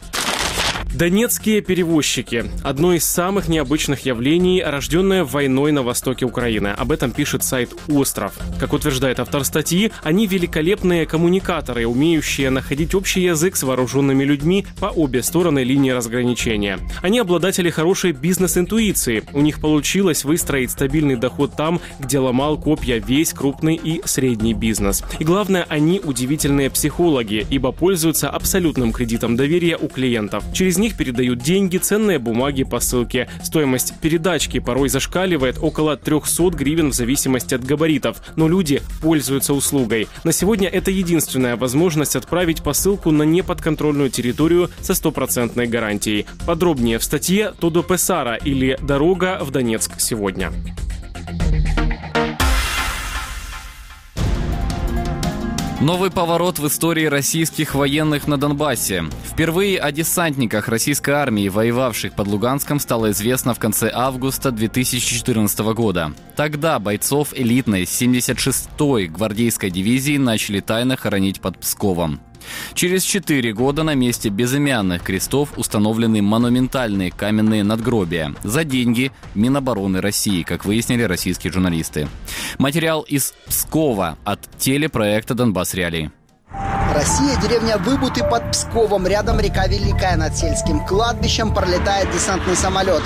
Донецкие перевозчики – одно из самых необычных явлений, рожденное войной на востоке Украины. Об этом пишет сайт «Остров». Как утверждает автор статьи, они великолепные коммуникаторы, умеющие находить общий язык с вооруженными людьми по обе стороны линии разграничения. Они обладатели хорошей бизнес-интуиции. У них получилось выстроить стабильный доход там, где ломал копья весь крупный и средний бизнес. И главное, они удивительные психологи, ибо пользуются абсолютным кредитом доверия у клиентов. Через них передают деньги, ценные бумаги, посылки. Стоимость передачки порой зашкаливает около трехсот гривен в зависимости от габаритов, но люди пользуются услугой. На сегодня это единственная возможность отправить посылку на неподконтрольную территорию со стопроцентной гарантией. Подробнее в статье «Тодо Песара» или «Дорога в Донецк сегодня». Новый поворот в истории российских военных на Донбассе. Впервые о десантниках российской армии, воевавших под Луганском, стало известно в конце августа две тысячи четырнадцатого года. Тогда бойцов элитной семьдесят шестой гвардейской дивизии начали тайно хоронить под Псковом. Через четыре года на месте безымянных крестов установлены монументальные каменные надгробия за деньги Минобороны России, как выяснили российские журналисты. Материал из Пскова от телепроекта «Донбасс Реалии». Россия, деревня Выбуты под Псковом. Рядом река Великая. Над сельским кладбищем пролетает десантный самолет.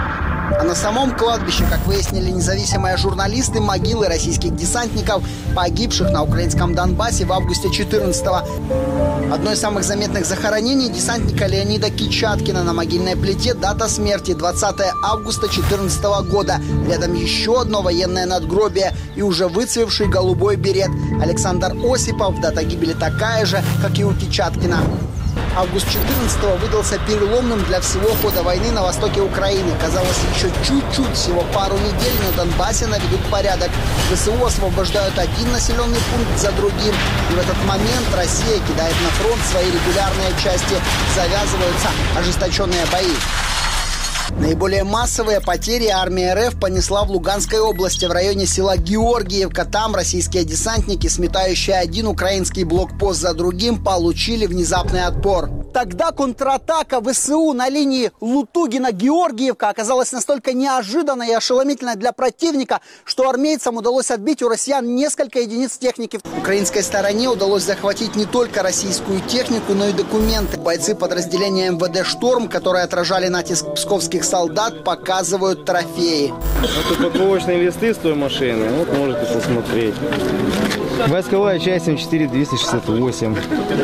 А на самом кладбище, как выяснили независимые журналисты, могилы российских десантников, погибших на украинском Донбассе в августе четырнадцатого. Одно из самых заметных захоронений десантника Леонида Кичаткина. На могильной плите дата смерти двадцатого августа четырнадцатого года. Рядом еще одно военное надгробие и уже выцвевший голубой берет. Александр Осипов. Дата гибели такая же, как и у Кичаткина. Август четырнадцатого выдался переломным для всего хода войны на востоке Украины. Казалось, еще чуть-чуть, всего пару недель на Донбассе наведут порядок. ВСУ освобождают один населенный пункт за другим. И в этот момент Россия кидает на фронт свои регулярные части. Завязываются ожесточенные бои. Наиболее массовые потери армия РФ понесла в Луганской области, в районе села Георгиевка. Там российские десантники, сметающие один украинский блокпост за другим, получили внезапный отпор. Тогда контратака ВСУ на линии Лутугина-Георгиевка оказалась настолько неожиданной и ошеломительной для противника, что армейцам удалось отбить у россиян несколько единиц техники. Украинской стороне удалось захватить не только российскую технику, но и документы. Бойцы подразделения эм вэ дэ «Шторм», которые отражали натиск псковских солдат, показывают трофеи. Это подволочные листы с той машины, вот можете посмотреть. Войсковая часть эм четыре двести шестьдесят восемь.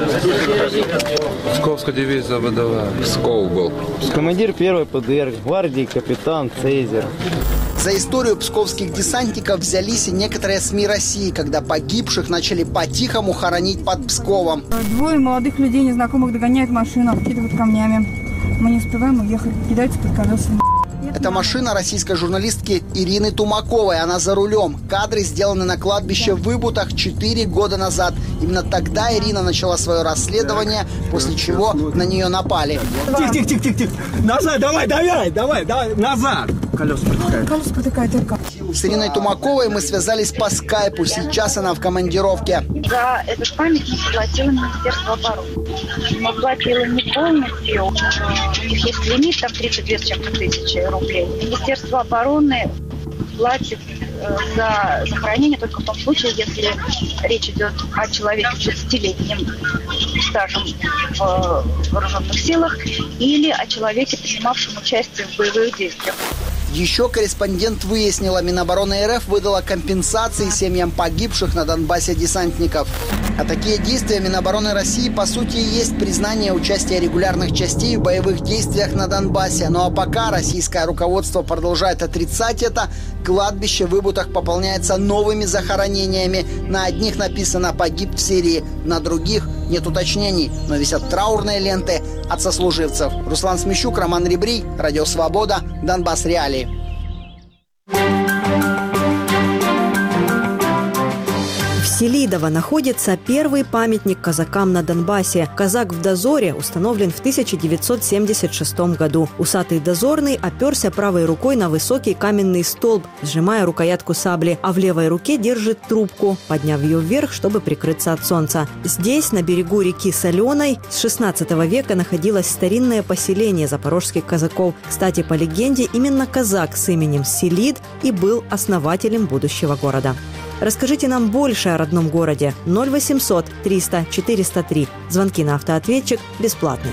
Псковская дивизия ВДВ. Псков был. Командир первой пэ дэ эр, гвардии капитан Цезарь. За историю псковских десантников взялись и некоторые СМИ России, когда погибших начали по-тихому хоронить под Псковом. Двое молодых людей, незнакомых, догоняют машину, обкидывают камнями. Мы не успеваем уехать, кидаются под колеса. Это машина российской журналистки Ирины Тумаковой. Она за рулем. Кадры сделаны на кладбище в Выбутах четыре года назад. Именно тогда Ирина начала свое расследование, после чего на нее напали. Тихо, тихо, тихо, тихо, тихо. Назад, давай, давай, давай, давай, назад. Колеса протекают. Колеса протекают только. С Ириной Тумаковой мы связались по скайпу. Сейчас она в командировке. За этот памятник платило Министерство обороны. Но платило не полностью. У них есть лимит, там тридцать две с чем-то тысячи рублей. Министерство обороны платит э, за захоронение только в том случае, если речь идет о человеке с двадцатилетним стажем в вооруженных силах или о человеке, принимавшем участие в боевых действиях. Еще корреспондент выяснила, Минобороны РФ выдала компенсации семьям погибших на Донбассе десантников. А такие действия Минобороны России, по сути, и есть признание участия регулярных частей в боевых действиях на Донбассе. Ну а пока российское руководство продолжает отрицать это, кладбище в Выбутах пополняется новыми захоронениями. На одних написано «погиб в Сирии», на других нет уточнений, но висят траурные ленты от сослуживцев. Руслан Смещук, Роман Ребрий, Радио Свобода, Донбасс Реалии. В Селидово находится первый памятник казакам на Донбассе. Казак в дозоре установлен в тысяча девятьсот семьдесят шестом году. Усатый дозорный оперся правой рукой на высокий каменный столб, сжимая рукоятку сабли, а в левой руке держит трубку, подняв ее вверх, чтобы прикрыться от солнца. Здесь, на берегу реки Соленой, с шестнадцатого века находилось старинное поселение запорожских казаков. Кстати, по легенде, именно казак с именем Селид и был основателем будущего города. Расскажите нам больше о родном городе. ноль восемьсот триста четыреста три. Звонки на автоответчик бесплатные.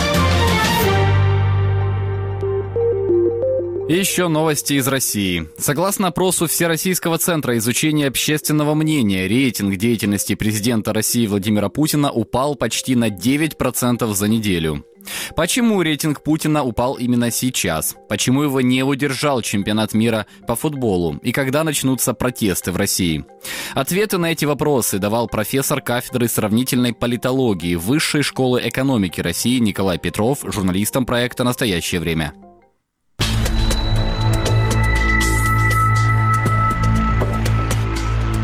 И еще новости из России. Согласно опросу Всероссийского центра изучения общественного мнения, рейтинг деятельности президента России Владимира Путина упал почти на девять процентов за неделю. Почему рейтинг Путина упал именно сейчас? Почему его не удержал чемпионат мира по футболу? И когда начнутся протесты в России? Ответы на эти вопросы давал профессор кафедры сравнительной политологии Высшей школы экономики России Николай Петров журналистам проекта «Настоящее время».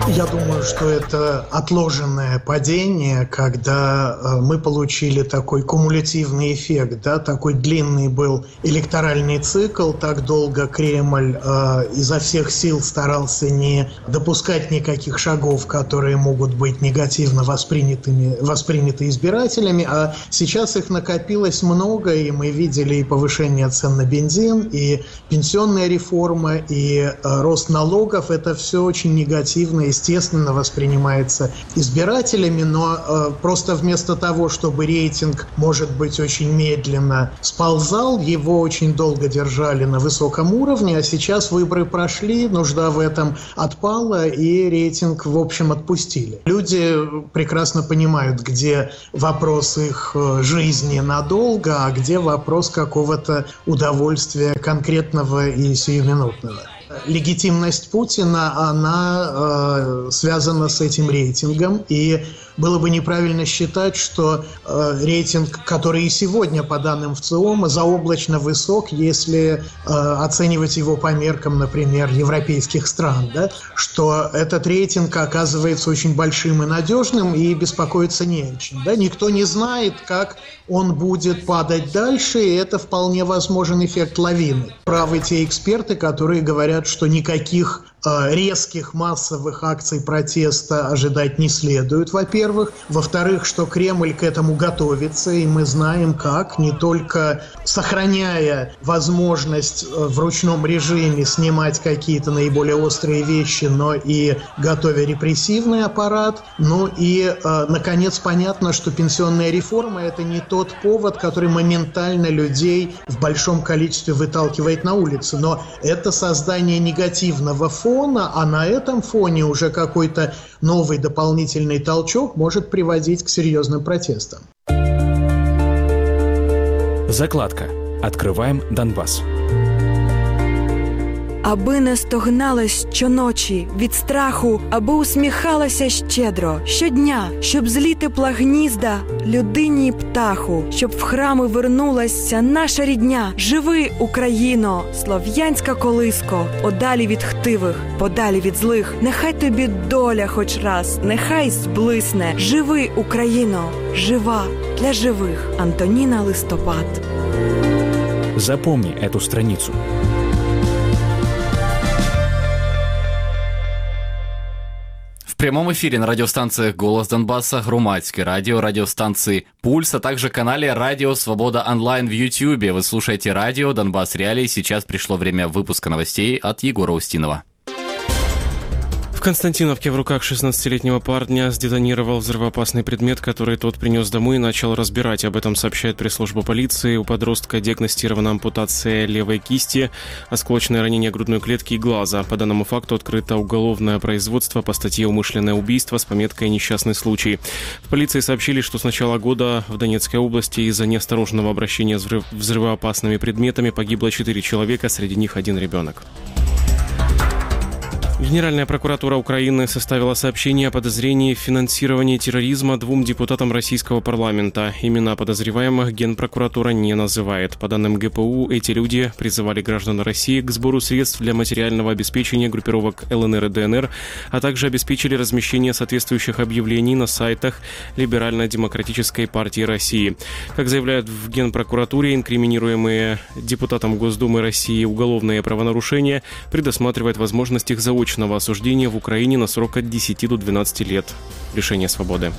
Я думаю, что это отложенное падение, когда мы получили такой кумулятивный эффект, да, такой длинный был электоральный цикл, так долго Кремль э, изо всех сил старался не допускать никаких шагов, которые могут быть негативно воспринятыми, восприняты избирателями, а сейчас их накопилось много, и мы видели и повышение цен на бензин, и пенсионная реформа, и э, рост налогов, это все очень негативно и естественно, воспринимается избирателями, но э, просто вместо того, чтобы рейтинг, может быть, очень медленно сползал, его очень долго держали на высоком уровне, а сейчас выборы прошли, нужда в этом отпала, и рейтинг, в общем, отпустили. Люди прекрасно понимают, где вопрос их жизни надолго, а где вопрос какого-то удовольствия конкретного и сиюминутного. Легитимность Путина, она э, связана с этим рейтингом, и было бы неправильно считать, что э, рейтинг, который и сегодня, по данным ВЦИОМа, заоблачно высок, если э, оценивать его по меркам, например, европейских стран, да, что этот рейтинг оказывается очень большим и надежным, и беспокоиться не о чем. Да? Никто не знает, как он будет падать дальше, и это вполне возможен эффект лавины. Правы те эксперты, которые говорят, что никаких э, резких массовых акций протеста ожидать не следует, во-первых. Во-вторых, что Кремль к этому готовится, и мы знаем как, не только сохраняя возможность э, в ручном режиме снимать какие-то наиболее острые вещи, но и готовя репрессивный аппарат. Ну и, э, наконец, понятно, что пенсионная реформа – это не тот повод, который моментально людей в большом количестве выталкивает на улицы, но это создание негативного фона, а на этом фоне уже какой-то новый дополнительный толчок может приводить к серьезным протестам. Закладка. Открываем Донбасс. Аби не стогналась щоночі від страху, аби усміхалася щедро щодня, щоб злі тепла гнізда людині й птаху, щоб в храми вернулася наша рідня. Живи, Україно, слов'янська колиско, подалі від хтивих, подалі від злих. Нехай тобі доля хоч раз, нехай зблисне. Живи, Україно, жива для живих. Антоніна Листопад. Запомни эту страницу. В прямом эфире на радиостанциях «Голос Донбасса», «Громадское радио», радиостанции «Пульс», а также канале «Радио Свобода онлайн» в Ютьюбе. Вы слушаете радио «Донбасс Реалии». Сейчас пришло время выпуска новостей от Егора Устинова. В Константиновке в руках шестнадцатилетнего парня сдетонировал взрывоопасный предмет, который тот принес домой и начал разбирать. Об этом сообщает пресс-служба полиции. У подростка диагностирована ампутация левой кисти, осколочное ранение грудной клетки и глаза. По данному факту открыто уголовное производство по статье «Умышленное убийство» с пометкой «Несчастный случай». В полиции сообщили, что с начала года в Донецкой области из-за неосторожного обращения с взрывоопасными предметами погибло четыре человека, среди них один ребенок. Генеральная прокуратура Украины составила сообщение о подозрении в финансировании терроризма двум депутатам российского парламента. Имена подозреваемых Генпрокуратура не называет. По данным ГПУ, эти люди призывали граждан России к сбору средств для материального обеспечения группировок ЛНР и ДНР, а также обеспечили размещение соответствующих объявлений на сайтах Либерально-демократической партии России. Как заявляют в Генпрокуратуре, инкриминируемые депутатам Госдумы России уголовные правонарушения предусматривают возможность их заочного осуждения в Украине на срок от десяти до двенадцати лет лишения свободы.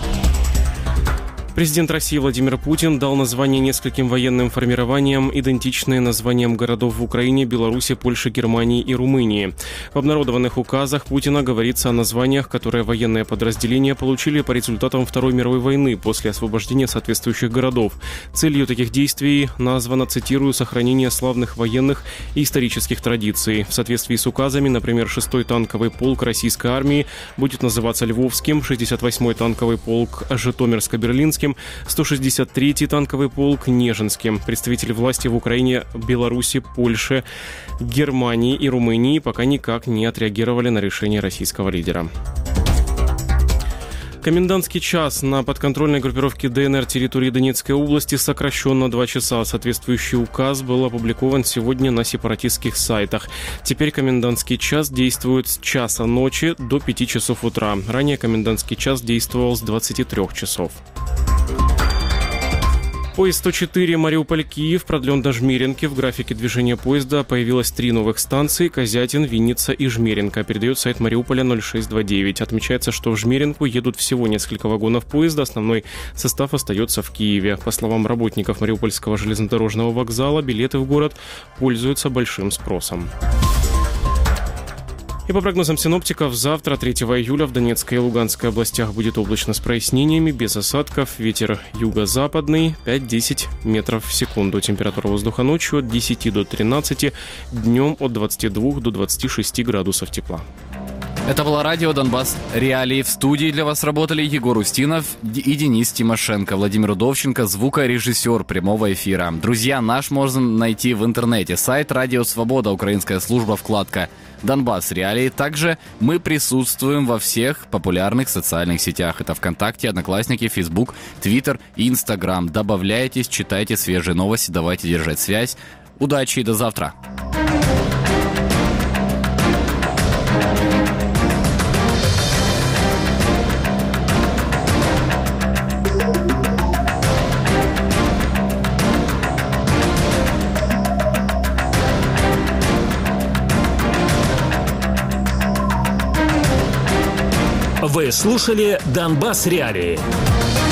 Президент России Владимир Путин дал название нескольким военным формированиям, идентичные названиям городов в Украине, Беларуси, Польше, Германии и Румынии. В обнародованных указах Путина говорится о названиях, которые военные подразделения получили по результатам Второй мировой войны после освобождения соответствующих городов. Целью таких действий названо, цитирую, «сохранение славных военных и исторических традиций». В соответствии с указами, например, шестой танковый полк российской армии будет называться Львовским, шестьдесят восьмой танковый полк Житомирско-Берлинским, сто шестьдесят третий танковый полк Нежинским. Представители власти в Украине, Беларуси, Польше, Германии и Румынии пока никак не отреагировали на решение российского лидера. Комендантский час на подконтрольной группировке ДНР территории Донецкой области сокращен на два часа. Соответствующий указ был опубликован сегодня на сепаратистских сайтах. Теперь комендантский час действует с часа ночи до пяти часов утра. Ранее комендантский час действовал с двадцати трёх часов. Поезд сто четыре Мариуполь-Киев продлен до Жмеринки. В графике движения поезда появилось три новых станции: Козятин, Винница и Жмеринка. Передает сайт Мариуполя ноль шесть два девять. Отмечается, что в Жмеринку едут всего несколько вагонов поезда. Основной состав остается в Киеве. По словам работников Мариупольского железнодорожного вокзала, билеты в город пользуются большим спросом. И по прогнозам синоптиков, завтра, третьего июля, в Донецкой и Луганской областях будет облачно с прояснениями, без осадков. Ветер юго-западный пять-десять метров в секунду. Температура воздуха ночью от десяти до тринадцати, днем от двадцати двух до двадцати шести градусов тепла. Это было радио «Донбасс Реалии». В студии для вас работали Егор Устинов и Денис Тимошенко. Владимир Удовченко, звукорежиссер прямого эфира. Друзья, наш можно найти в интернете. Сайт «Радио Свобода», украинская служба, вкладка «Донбасс Реалии». Также мы присутствуем во всех популярных социальных сетях. Это ВКонтакте, Одноклассники, Фейсбук, Твиттер и Инстаграм. Добавляйтесь, читайте свежие новости, давайте держать связь. Удачи и до завтра. Вы слушали «Донбасс Реалии».